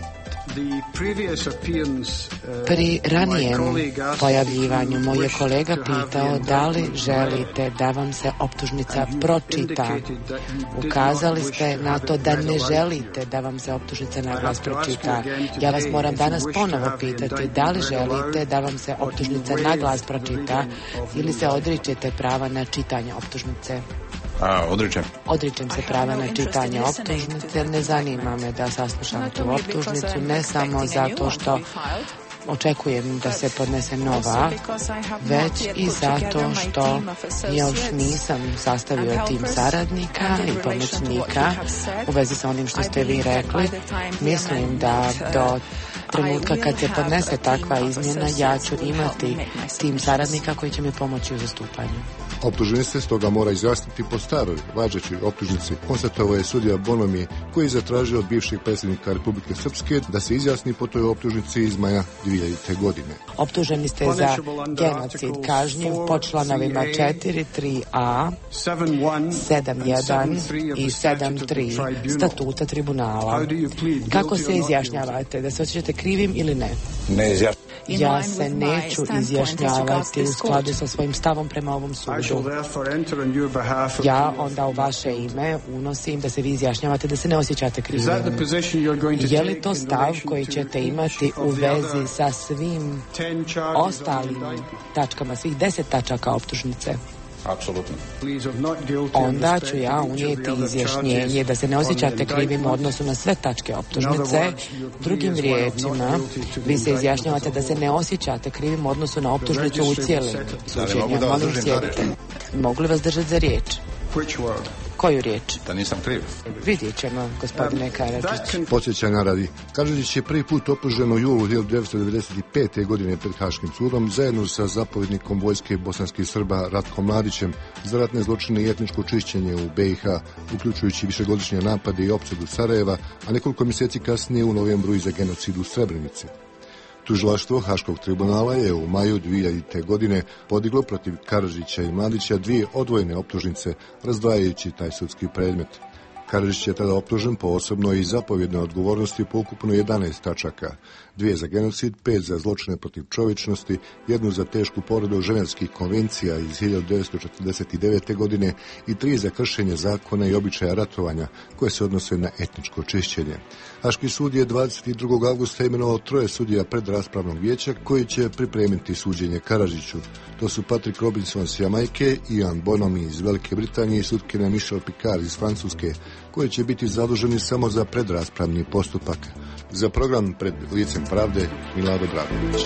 Pri ranijem pojavljivanju moj je kolega pitao da li želite da vam se optužnica pročita. Ukazali ste na to da ne želite da vam se optužnica naglas pročita. Ja vas moram danas ponovo pitati da li želite da vam se optužnica naglas pročita ili se odričete prava na čitanje optužnice. A, odričem. Odričem se prava na čitanje optužnice. Ne zanima me da saslušam tu optužnicu, ne samo zato što očekujem da se podnese nova, već i zato što još nisam sastavio tim saradnika i pomoćnika u vezi sa onim što ste vi rekli. Mislim da do trenutka kad se podnese takva izmjena, ja ću imati tim saradnika koji će mi pomoći u zastupanju. Optuženi se stoga mora izjasniti po staroj, važećoj optužnici, konstatovao je sudija Bonomi, koji je zatražio od bivšeg predsjednika Republike Srpske da se izjasni po toj optužnici iz maja dvije hiljadite. godine. Optuženi ste za genocid kažnjiv po članovima četiri, tri a, sedam jedan i sedam tri statuta tribunala. Kako se izjašnjavate? Da se osjećate krivim ili ne? Ne izjašnjavate. Ja se neću izjašnjavati u skladu sa svojim stavom prema ovom sudu. Ja onda u vaše ime unosim da se vi izjašnjavate da se ne osjećate krivim. Je li to stav koji ćete imati u vezi sa svim ostalim tačkama, svih deset tačaka optužnice? Apsolutno. Onda ću ja unijeti izjašnjenje da se ne osjećate krivim u odnosu na sve tačke optužnice. Drugim riječima, vi se izjašnjavate da se ne osjećate krivim u odnosu na optužnicu u cijelom suđenju. Molim, sjedite. Mogu li vas držati za riječ? Koju riječ? Da nisam kriv. Vidjet ćemo, gospodine Karadžić. Podsjećanja radi. Karadžić je prvi put optužen u julu hiljadu devetsto devedeset pete. godine pred Haškim sudom zajedno sa zapovjednikom vojske bosanskih Srba Ratkom Mladićem za ratne zločine i etničko čišćenje u be i ha, uključujući višegodišnje napade i opsadu Sarajeva, a nekoliko mjeseci kasnije u novembru i za genocid u Srebrenici. Tužilaštvo Haškog tribunala je u maju dvije hiljadite. godine podiglo protiv Karadžića i Mladića dvije odvojene optužnice, razdvajajući taj sudski predmet. Karadžić je tada optužen po osobnoj i zapovjednoj odgovornosti po ukupno jedanaest tačaka, dvije za genocid, pet za zločine protiv čovječnosti, jednu za tešku povredu ženevskih konvencija iz hiljadu devetsto četrdeset devete. godine i tri za kršenje zakona i običaja ratovanja koje se odnose na etničko čišćenje. Haški sud je dvadeset drugog avgusta imenovao troje sudija predraspravnog vijeća koji će pripremiti suđenje Karadžiću. To su Patrick Robinson iz Jamajke, Ian Bonomi iz Velike Britanije i sutkinja Michelle Picard iz Francuske, koji će biti zaduženi samo za predraspravni postupak. Za program Pred licem pravde, Milado Dragović.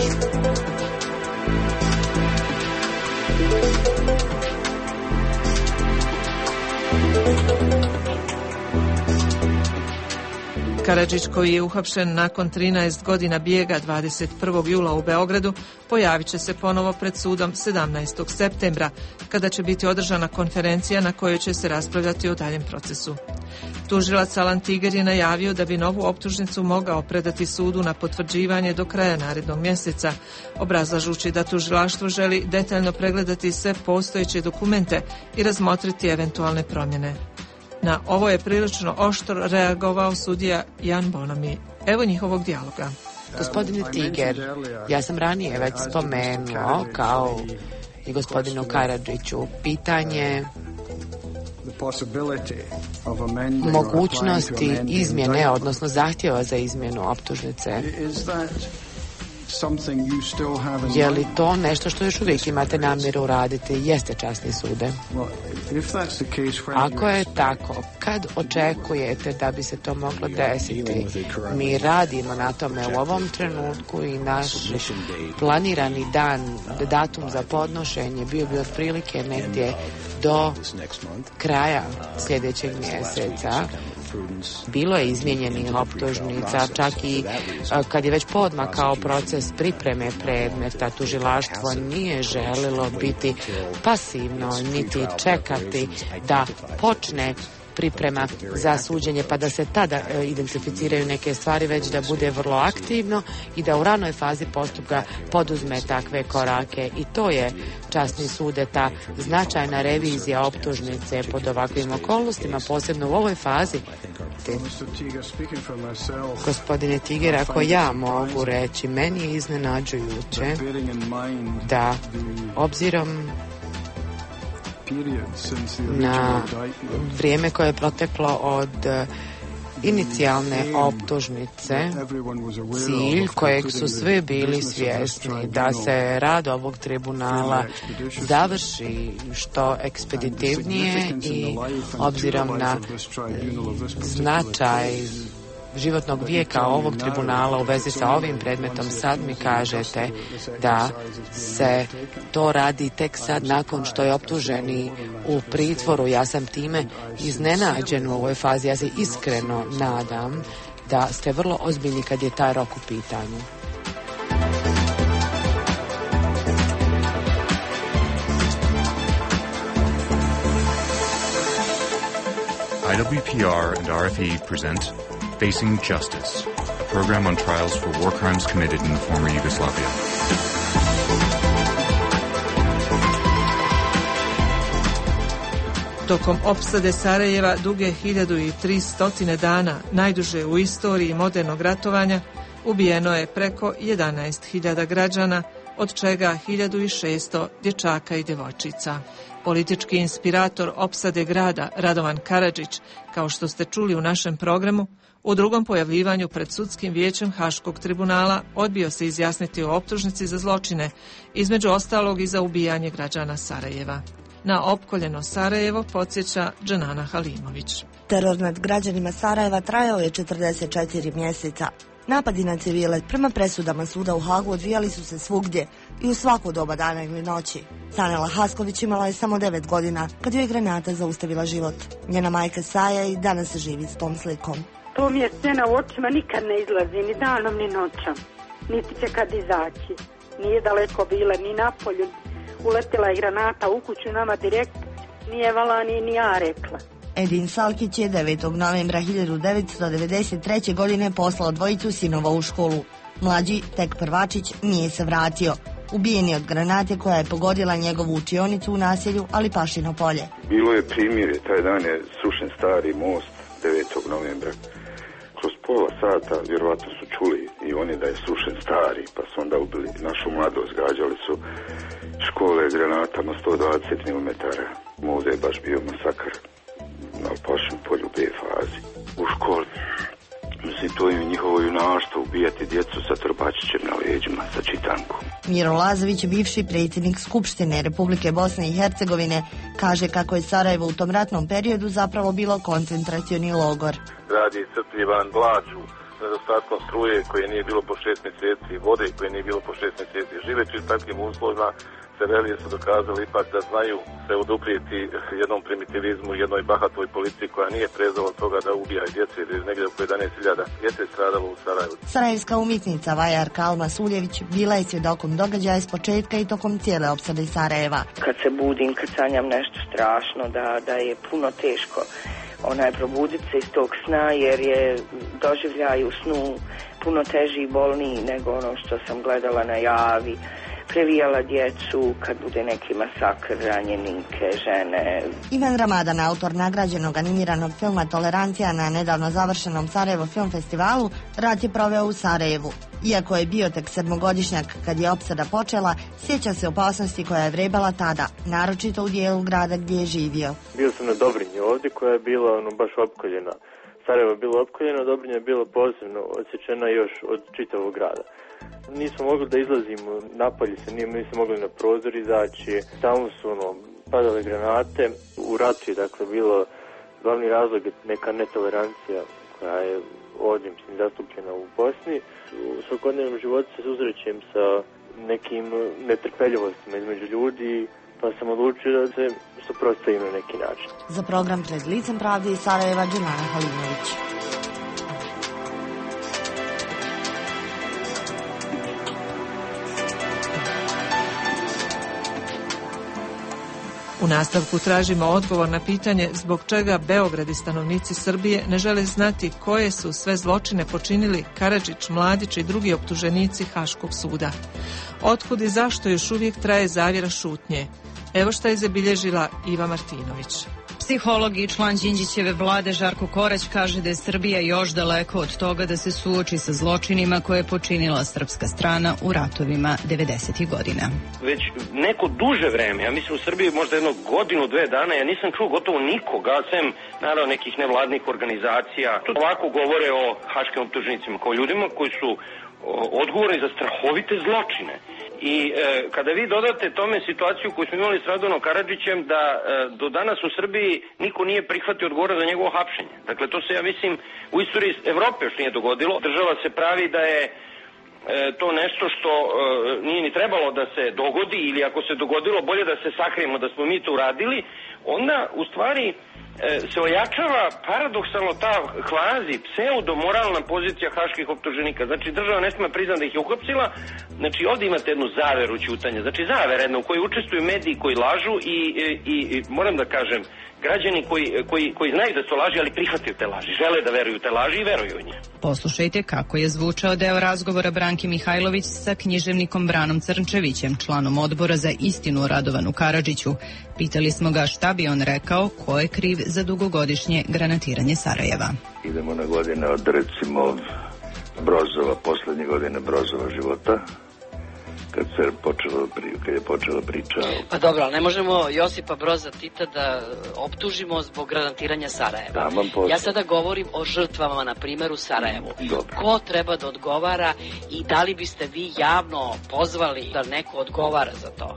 Karadžić, koji je uhapšen nakon trinaest godina bijega dvadeset prvog jula u Beogradu, pojavit će se ponovo pred sudom sedamnaestog septembra, kada će biti održana konferencija na kojoj će se raspravljati o daljem procesu. Tužilac Alan Tiger je najavio da bi novu optužnicu mogao predati sudu na potvrđivanje do kraja narednog mjeseca, obrazlažući da tužilaštvo želi detaljno pregledati sve postojeće dokumente i razmotriti eventualne promjene. Na ovo je prilično oštro reagovao sudija Jan Bonomi. Evo njihovog dijaloga. Gospodine Tiger, ja sam ranije već spomenuo, kao i gospodinu Karadžiću, pitanje mogućnosti izmjene, odnosno zahtjeva za izmjenu optužnice. Je li to nešto što još uvijek imate namjeru uraditi? Jeste, časni sude. Ako je tako, kad očekujete da bi se to moglo desiti? Mi radimo na tome u ovom trenutku i naš planirani dan, datum za podnošenje bio bi otprilike negdje do kraja sljedećeg mjeseca, Bilo je izmijenjenih optužnica, čak i kad je već poodmakao proces pripreme predmeta, tužilaštvo nije želilo biti pasivno, niti čekati da počne priprema za suđenje pa da se tada e, identificiraju neke stvari, već da bude vrlo aktivno i da u ranoj fazi postupka poduzme takve korake. I to je časni sude, ta značajna revizija optužnice pod ovakvim okolnostima, posebno u ovoj fazi. Te, gospodine Tiger, ako ja mogu reći, meni je iznenađujuće da obzirom na vrijeme koje je proteklo od inicijalne optužnice, cilj kojeg su svi bili svjesni da se rad ovog tribunala završi što ekspeditivnije i obzirom na značaj životnog vijeka ovog tribunala u vezi sa ovim predmetom, sad mi kažete da se to radi tek sad nakon što je optuženi u pritvoru. Ja sam time iznenađen u ovoj fazi. Ja se iskreno nadam da ste vrlo ozbiljni kad je taj rok u pitanju. I W P R and R F E present Facing Justice, a program on trials for war crimes committed in the former Yugoslavia. Tokom opsade Sarajeva duge hiljadu i tristo dana, najduže u istoriji modernog ratovanja, ubijeno je preko jedanaest hiljada građana, od čega hiljadu šesto dječaka i djevojčica. Politički inspirator opsade grada Radovan Karadžić, kao što ste čuli u našem programu, u drugom pojavljivanju pred sudskim vijećem Haškog tribunala odbio se izjasniti o optužnici za zločine, između ostalog i za ubijanje građana Sarajeva. Na opkoljeno Sarajevo podsjeća Dženana Halimović. Teror nad građanima Sarajeva trajao je četrdeset četiri mjeseca. Napadi na civile prema presudama suda u Hagu odvijali su se svugdje i u svaku doba dana ili noći. Sanela Hasković imala je samo devet godina kad joj je granata zaustavila život. Njena majka Saja i danas živi s tom slikom. To mi je scena u očima, nikad ne izlazi, ni danom, ni noćom. Niti će kad izaći. Nije daleko bila, ni napolju. Uletila je granata u kuću nama direkt. Nije vala ni, ni ja rekla. Edin Salkić je devetog novembra hiljadu devetsto devedeset treće. godine poslao dvojicu sinova u školu. Mlađi, tek prvačić, nije se vratio. Ubijen je od granate koja je pogodila njegovu učionicu u naselju Alipašino polje. Bilo je primjer, taj dan je srušen stari most devetog novembra. Kroz pola sata vjerovatno su čuli i oni da je srušen stari, pa su onda ubili našu mladost, gađali su škole granatama sto dvadeset milimetara. Možda je baš bio masakr na Alipašinom polju B fazi. U školi. Mislim, to je njihovo junaštvo, ubijati djecu sa trbačićem na leđima, sa čitankom. Miro Lazović, bivši predsjednik Skupštine Republike Bosne i Hercegovine, kaže kako je Sarajevo u tom ratnom periodu zapravo bilo koncentracioni logor. Grad je iscrpljivan glađu, nedostatkom struje koje nije bilo po šest mjeseci, vode koje nije bilo po šest mjeseci. Živeći u takvim uslovima, Sarajevije su dokazali ipak da znaju se oduprijeti jednom primitivizmu, jednoj bahatoj policiji koja nije prezala od toga da ubija djece, jer je negdje oko jedanaest hiljada djece stradalo u Sarajevu. Sarajevska umjetnica vajarka Alma Suljević bila je svjedokom događaja s početka i tokom cijele opsade Sarajeva. Kad se budim, kad sanjam nešto strašno, da, da je puno teško onaj probuditi se iz tog sna, jer je doživljaj u snu puno teži i bolniji nego ono što sam gledala na javi. Previjala djecu kad bude neki masakr, ranjenike, žene. Ivan Ramadan, autor nagrađenog animiranog filma Tolerancija na nedavno završenom Sarajevo film festivalu, rat je proveo u Sarajevu. Iako je bio tek sedmogodišnjak kad je opsada počela, sjeća se opasnosti koja je vrebala tada, naročito u dijelu grada gdje je živio. Bio sam na Dobrinji ovdje koja je bila ono, baš opkoljena. Sarajevo je bilo opkoljeno, Dobrinja je bilo posebno odsječena još od čitavog grada. Nismo mogli da izlazimo napolje, se nije, nismo mogli na prozor izaći, tamo su ono, padale granate. U ratu je dakle bilo glavni razlog neka netolerancija koja je ovdje mislim zastupljena u Bosni. U svakodnevnom životu se susrećem sa nekim netrpeljivostima između ljudi, pa sam odlučio da se suprotstavim na neki način. Za program Pred licem pravde iz Sarajeva, Dženana Halimović. U nastavku tražimo odgovor na pitanje zbog čega Beograd i stanovnici Srbije ne žele znati koje su sve zločine počinili Karadžić, Mladić i drugi optuženici Haškog suda. Otkud i zašto još uvijek traje zavjera šutnje? Evo šta je zabilježila Iva Martinović. Psiholog i član Đinđićeve vlade Žarko Korać kaže da je Srbija još daleko od toga da se suoči sa zločinima koje je počinila srpska strana u ratovima devedesetih godina. Već neko duže vreme, ja mislim u Srbiji možda jedno godinu, dve dana, ja nisam čuo gotovo nikoga, sem naravno nekih nevladnih organizacija. Ovako govore o haškim optuženicima kao ljudima koji su odgovorni za strahovite zločine. I e, kada vi dodate tome situaciju koju smo imali s Radonom Karadžićem, da e, do danas u Srbiji niko nije prihvatio odgovora za njegovo hapšenje. Dakle, to se, ja mislim, u istoriji Evrope još nije dogodilo. Država se pravi da je e, to nešto što e, nije ni trebalo da se dogodi, ili ako se dogodilo, bolje da se sakrijemo da smo mi to uradili, onda, u stvari, se ojačava paradoksalno ta kvazi pseudo-moralna pozicija haških optuženika. Znači, država ne smije priznati da ih je uhapsila. Znači, ovdje imate jednu zaveru ćutanja. Znači, zavera jedna u kojoj učestvuju mediji koji lažu i, i, i moram da kažem, građani koji, koji, koji znaju da su laži, ali prihvataju te laži. Žele da veruju te laži i veruju u nje. Poslušajte kako je zvučao deo razgovora Branke Mihajlović sa književnikom Branom Crnčevićem, članom odbora za istinu o Radovanu Karadžiću. Pitali smo ga šta bi on rekao, ko je kriv za dugogodišnje granatiranje Sarajeva. Idemo na godine od, recimo, Brozova, poslednje godine Brozova života, kad se počelo, kad je počela priča. Pa dobro, ali ne možemo Josipa Broza Tita da optužimo zbog granatiranja Sarajeva. Ja sada govorim o žrtvama, na primjer, u Sarajevu. Dobro. Ko treba da odgovara i da li biste vi javno pozvali da neko odgovara za to?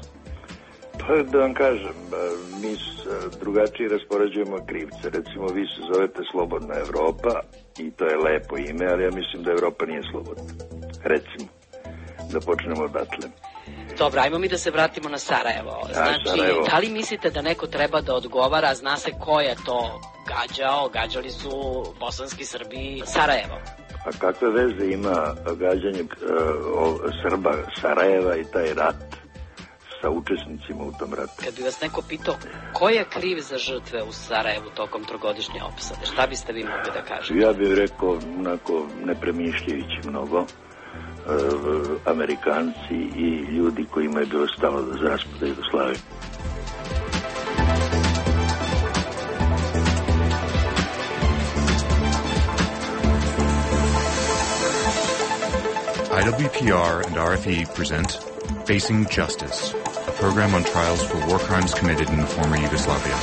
Pa da vam kažem, mi drugačije raspoređujemo krivce. Recimo, vi se zovete Slobodna Evropa i to je lepo ime, ali ja mislim da Evropa nije slobodna. Recimo, da počnemo odatle. Dobro, ajmo mi da se vratimo na Sarajevo. Znači, da, Sarajevo. Da li mislite da neko treba da odgovara, zna se ko je to gađao, gađali su bosanski Srbi Sarajevo? A kakve veze ima gađanje uh, Srba Sarajeva i taj rat sa učesnicima u tom ratu? Kad bi vas neko pitao ko je kriv za žrtve u Sarajevu tokom trogodišnje opsade, šta biste vi mogli da kažete? Ja bih rekao, onako, nepremišljajući mnogo, Amerikanci i ljudi kojima je bilo stalo za raspada Jugoslavije. I W P R and R F E present Facing Justice, a program on trials for war crimes committed in the former Yugoslavia.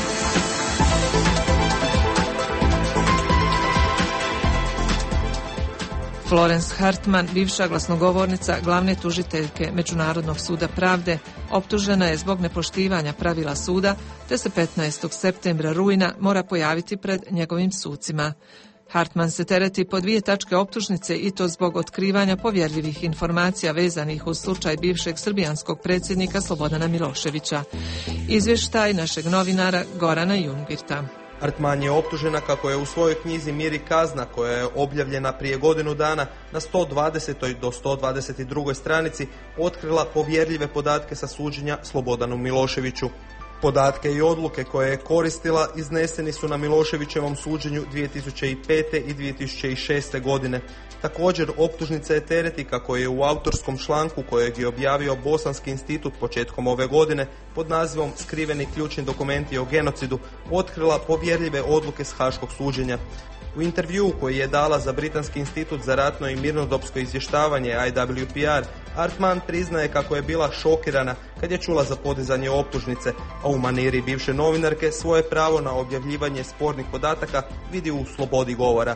Florence Hartman, bivša glasnogovornica glavne tužiteljke Međunarodnog suda pravde, optužena je zbog nepoštivanja pravila suda, te se petnaestog septembra rujna mora pojaviti pred njegovim sucima. Hartman se tereti po dvije tačke optužnice i to zbog otkrivanja povjerljivih informacija vezanih uz slučaj bivšeg srbijanskog predsjednika Slobodana Miloševića. Izvještaj našeg novinara Gorana Jungvirta. Hartman je optužena kako je u svojoj knjizi Mir i kazna, koja je objavljena prije godinu dana na sto dvadesetoj do sto dvadeset drugoj stranici, otkrila povjerljive podatke sa suđenja Slobodanu Miloševiću. Podatke i odluke koje je koristila izneseni su na Miloševićevom suđenju dvije tisuće pete i dvije tisuće šeste godine. Također, optužnica je tereti kako je u autorskom članku kojeg je objavio Bosanski institut početkom ove godine pod nazivom Skriveni ključni dokumenti o genocidu otkrila povjerljive odluke s haškog suđenja. U intervjuu koji je dala za Britanski institut za ratno i mirnodopsko izvještavanje I W P R, Hartman priznaje kako je bila šokirana kad je čula za podizanje optužnice, a u maniri bivše novinarke svoje pravo na objavljivanje spornih podataka vidi u slobodi govora.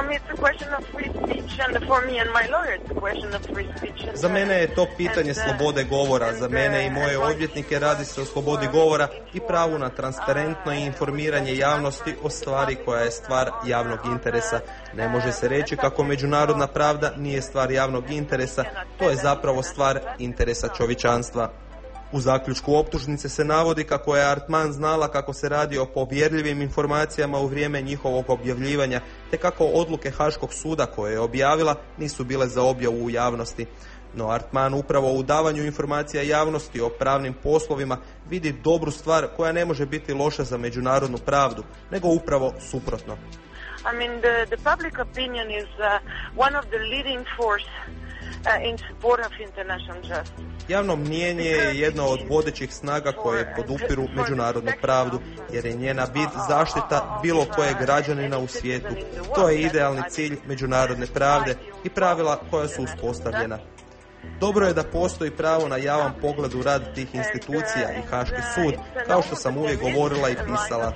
Za mene je to pitanje slobode govora. Za mene i moje odvjetnike radi se o slobodi govora i pravu na transparentno informiranje javnosti o stvari koja je stvar javnog interesa. Ne može se reći kako međunarodna pravda nije stvar javnog interesa, to je zapravo stvar interesa čovječanstva. U zaključku optužnice se navodi kako je Artman znala kako se radi o povjerljivim informacijama u vrijeme njihovog objavljivanja, te kako odluke Haškog suda koje je objavila nisu bile za objavu u javnosti. No Artman upravo u davanju informacija javnosti o pravnim poslovima vidi dobru stvar koja ne može biti loša za međunarodnu pravdu, nego upravo suprotno. I mean, the, the public opinion is uh, one of the leading force uh, in support of international justice. Javno mnijenje je jedno od vodećih snaga koje podupiru međunarodnu pravdu, jer je njena bit zaštita bilo kojeg građanina u svijetu. To je idealni cilj međunarodne pravde i pravila koja su uspostavljena. Dobro je da postoji pravo na javan pogled u rad tih institucija i Haški sud, kao što sam uvijek govorila i pisala.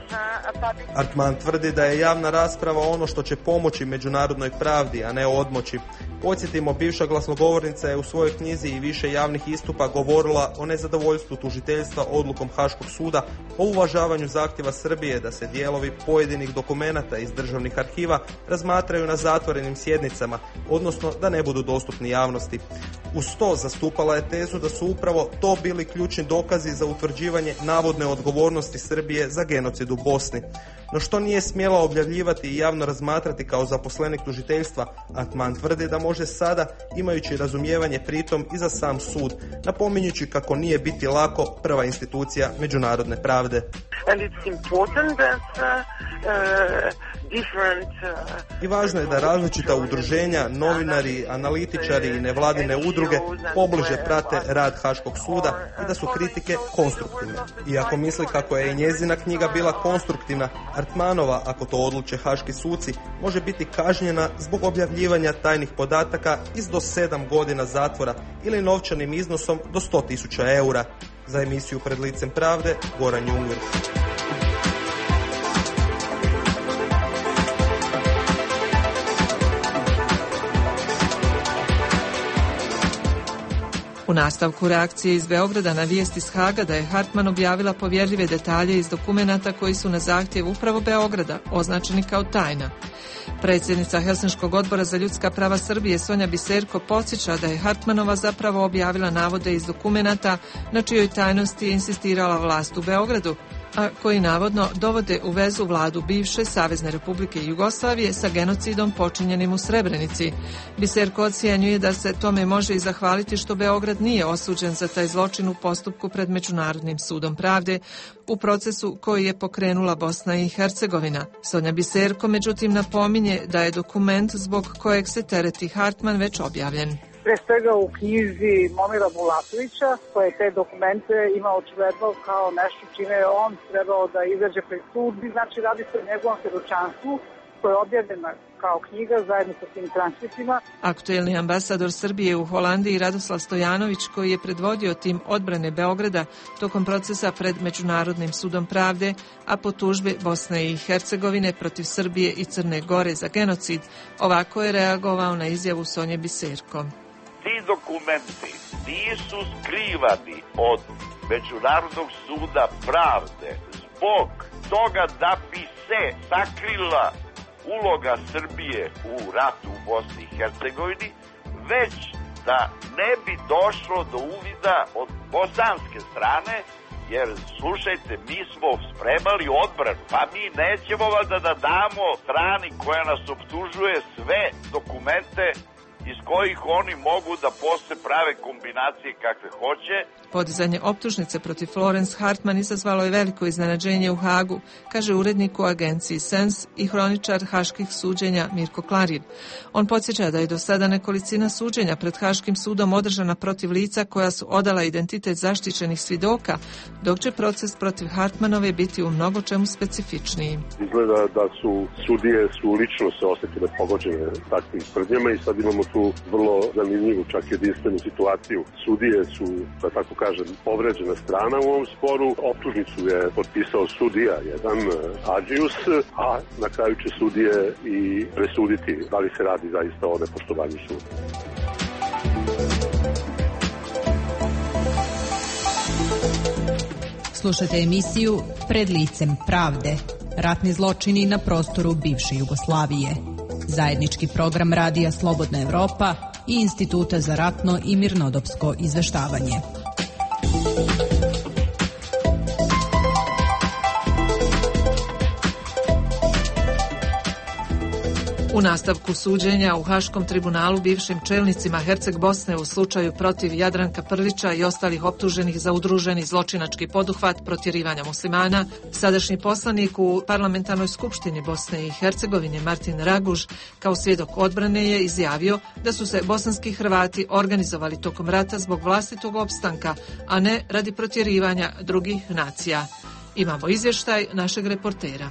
Artman tvrdi da je javna rasprava ono što će pomoći međunarodnoj pravdi, a ne odmoći. Podsjetimo, bivša glasnogovornica je u svojoj knjizi i više javnih istupa govorila o nezadovoljstvu tužiteljstva odlukom Haškog suda o uvažavanju zahtjeva Srbije da se dijelovi pojedinih dokumenata iz državnih arhiva razmatraju na zatvorenim sjednicama, odnosno da ne budu dostupni javnosti. Uz to zastupala je tezu da su upravo to bili ključni dokazi za utvrđivanje navodne odgovornosti Srbije za genocid u Bosni. No što nije smjela objavljivati i javno razmatrati kao zaposlenik tužiteljstva, Artman tvrdi da može sada, imajući razumijevanje pritom i za sam sud, napominjući kako nije biti lako prva institucija međunarodne pravde. And it's important that, uh, uh, different, uh, I važno je da različita udruženja, novinari, analitičari i nevladine udruge pobliže prate rad Haškog suda i da su kritike konstruktivne. Iako misli kako je i njezina knjiga bila konstruktivna, Artmanova, ako to odluče haški suci, može biti kažnjena zbog objavljivanja tajnih podataka iz do sedam godina zatvora ili novčanim iznosom do sto tisuća eura. Za emisiju Pred licem pravde, Goran Jungwirth. U nastavku reakcije iz Beograda na vijest iz Haga da je Hartman objavila povjerljive detalje iz dokumenata koji su na zahtjev upravo Beograda označeni kao tajna. Predsjednica Helsinškog odbora za ljudska prava Srbije Sonja Biserko podsjeća da je Hartmanova zapravo objavila navode iz dokumenata na čijoj tajnosti je insistirala vlast u Beogradu, a koji navodno dovode u vezu vladu bivše Savezne Republike Jugoslavije sa genocidom počinjenim u Srebrenici. Biserko ocjenjuje da se tome može i zahvaliti što Beograd nije osuđen za taj zločin u postupku pred Međunarodnim sudom pravde u procesu koji je pokrenula Bosna i Hercegovina. Sonja Biserko međutim napominje da je dokument zbog kojeg se tereti Hartman već objavljen. Pre svega u knjizi Momira Bulatovića, koje te dokumente ima očigledno kao nešto čime je on trebao da izađe pred sud. Znači, radi se o njegovom svjedočanstvu koje je objavljena kao knjiga zajedno sa tim transkriptima. Aktuelni ambasador Srbije u Holandiji Radoslav Stojanović, koji je predvodio tim odbrane Beograda tokom procesa pred Međunarodnim sudom pravde, a po tužbi Bosne i Hercegovine protiv Srbije i Crne Gore za genocid, ovako je reagovao na izjavu Sonje Biserko. Ti dokumenti nisu skrivani od Međunarodnog suda pravde zbog toga da bi se sakrila uloga Srbije u ratu u Bosni i Hercegovini, već da ne bi došlo do uvida od bosanske strane, jer slušajte, mi smo spremali odbranu, pa mi nećemo valjda da damo strani koja nas optužuje sve dokumente iz kojih oni mogu da posle prave kombinacije kakve hoće. Podizanje optužnice protiv Florence Hartman izazvalo je veliko iznenađenje u Hagu, kaže urednik u agenciji Sens i hroničar haških suđenja Mirko Klarin. On podsjeća da je do sada nekolicina suđenja pred Haškim sudom održana protiv lica koja su odala identitet zaštićenih svjedoka, dok će proces protiv Hartmanove biti u mnogo čemu specifičniji. Izgleda da su sudije su lično se osjetile pogođene takvim tvrdnjama i sad imamo tu vrlo zanimljivu, čak jedinstvenu situaciju. Sudije su, da tako kažem, povređena strana u ovom sporu. Optužnicu je potpisao sudija, jedan Adžius, a na kraju će sudije i presuditi da li se radi zaista o nepoštovanju suda. Slušate emisiju Pred licem pravde. Ratni zločini na prostoru bivše Jugoslavije. Zajednički program Radija Slobodna Evropa i Instituta za ratno i mirnodopsko izveštavanje. U nastavku suđenja u Haškom tribunalu bivšim čelnicima Herceg Bosne u slučaju protiv Jadranka Prlića i ostalih optuženih za udruženi zločinački poduhvat protjerivanja muslimana, sadašnji poslanik u Parlamentarnoj skupštini Bosne i Hercegovine Martin Raguž kao svjedok odbrane je izjavio da su se bosanski Hrvati organizovali tokom rata zbog vlastitog opstanka, a ne radi protjerivanja drugih nacija. Imamo izvještaj našeg reportera.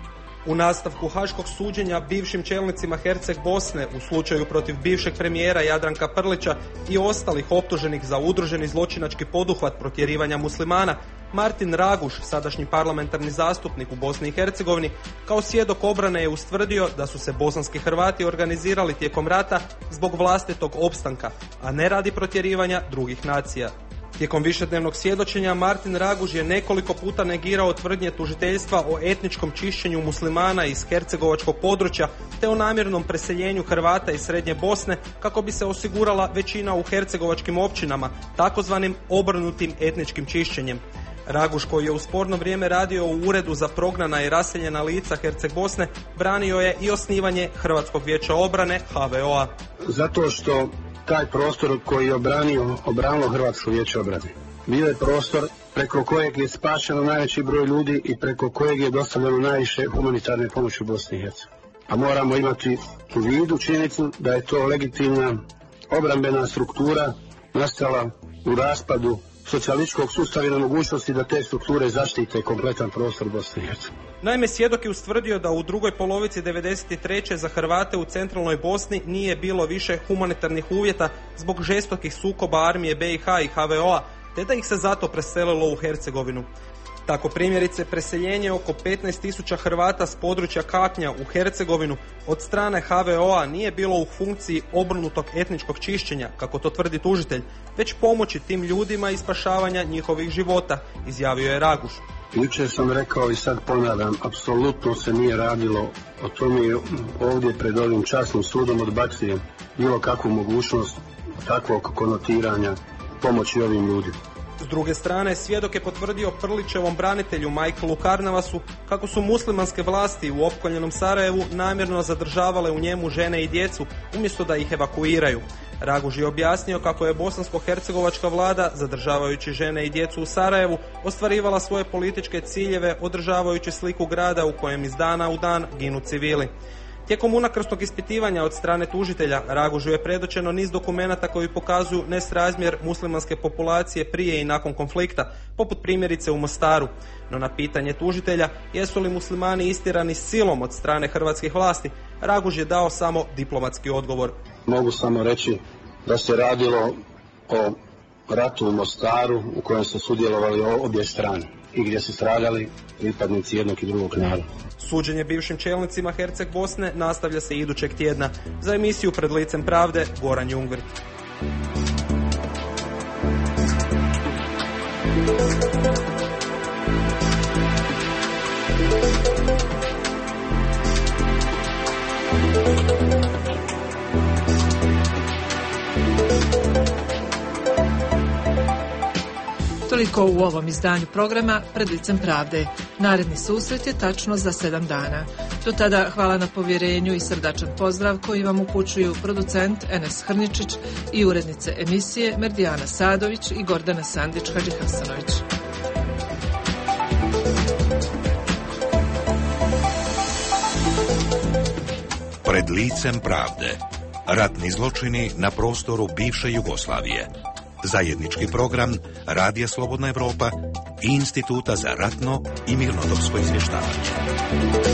U nastavku haškog suđenja bivšim čelnicima Herceg Bosne u slučaju protiv bivšeg premijera Jadranka Prlića i ostalih optuženih za udruženi zločinački poduhvat protjerivanja muslimana, Martin Raguž, sadašnji parlamentarni zastupnik u Bosni i Hercegovini, kao svjedok obrane je ustvrdio da su se bosanski Hrvati organizirali tijekom rata zbog vlastitog opstanka, a ne radi protjerivanja drugih nacija. Tijekom višednevnog svjedočenja Martin Raguž je nekoliko puta negirao tvrdnje tužiteljstva o etničkom čišćenju muslimana iz hercegovačkog područja te o namjernom preseljenju Hrvata iz Srednje Bosne kako bi se osigurala većina u hercegovačkim općinama, takozvanim obrnutim etničkim čišćenjem. Raguž, koji je u sporno vrijeme radio u Uredu za prognana i raseljena lica Herceg Bosne, branio je i osnivanje Hrvatskog vijeća obrane H V O A. Zato što taj prostor koji je obranio, obranilo Hrvatsko vijeće obrane, bio je prostor preko kojeg je spašeno najveći broj ljudi i preko kojeg je dostavljeno najviše humanitarne pomoći u Bosni i Hercegovini. A moramo imati u vidu činjenicu da je to legitimna obrambena struktura nastala u raspadu socijalističkog sustava i na mogućnosti da te strukture zaštite kompletan prostor Bosne i Hercegovine. Naime, svjedok je ustvrdio da u drugoj polovici devedeset treće za Hrvate u centralnoj Bosni nije bilo više humanitarnih uvjeta zbog žestokih sukoba armije B i H i H V O A, te da ih se zato preselilo u Hercegovinu. Tako primjerice preseljenje oko petnaest tisuća Hrvata s područja Kaknja u Hercegovinu od strane H V O A nije bilo u funkciji obrnutog etničkog čišćenja, kako to tvrdi tužitelj, već pomoći tim ljudima i spašavanja njihovih života, izjavio je Raguž. Jučer sam rekao i sad ponavljam, apsolutno se nije radilo o tome, ovdje pred ovim časnim sudom odbacujem bilo kakvu mogućnost takvog konotiranja pomoći ovim ljudima. S druge strane, svjedok je potvrdio Prlićevom branitelju Michaelu Karnavasu kako su muslimanske vlasti u opkoljenom Sarajevu namjerno zadržavale u njemu žene i djecu umjesto da ih evakuiraju. Raguž je objasnio kako je bosansko-hercegovačka vlada, zadržavajući žene i djecu u Sarajevu, ostvarivala svoje političke ciljeve održavajući sliku grada u kojem iz dana u dan ginu civili. Tijekom unakrsnog ispitivanja od strane tužitelja, Ragužu je predočeno niz dokumenata koji pokazuju nesrazmjer muslimanske populacije prije i nakon konflikta, poput primjerice u Mostaru. No na pitanje tužitelja jesu li muslimani istirani silom od strane hrvatskih vlasti, Raguž je dao samo diplomatski odgovor. Mogu samo reći da se radilo o ratu u Mostaru u kojem su sudjelovali obje strane i gdje su stradali pripadnici jednog i drugog naroda. Suđenje bivšim čelnicima Herceg Bosne nastavlja se idućeg tjedna. Za emisiju Pred licem pravde, Goran Jungvrt. Toliko u ovom izdanju programa Pred licem pravde. Naredni susret je tačno za sedam dana. Do tada hvala na povjerenju i srdačan pozdrav koji vam upućuju producent Enes Hrničić i urednice emisije Merdijana Sadović i Gordana Sandić-Hadžihasanović. Pred licem pravde. Ratni zločini na prostoru bivše Jugoslavije. Zajednički program Radija Slobodna Evropa i Instituta za ratno i mirnodopsko izvještavanje.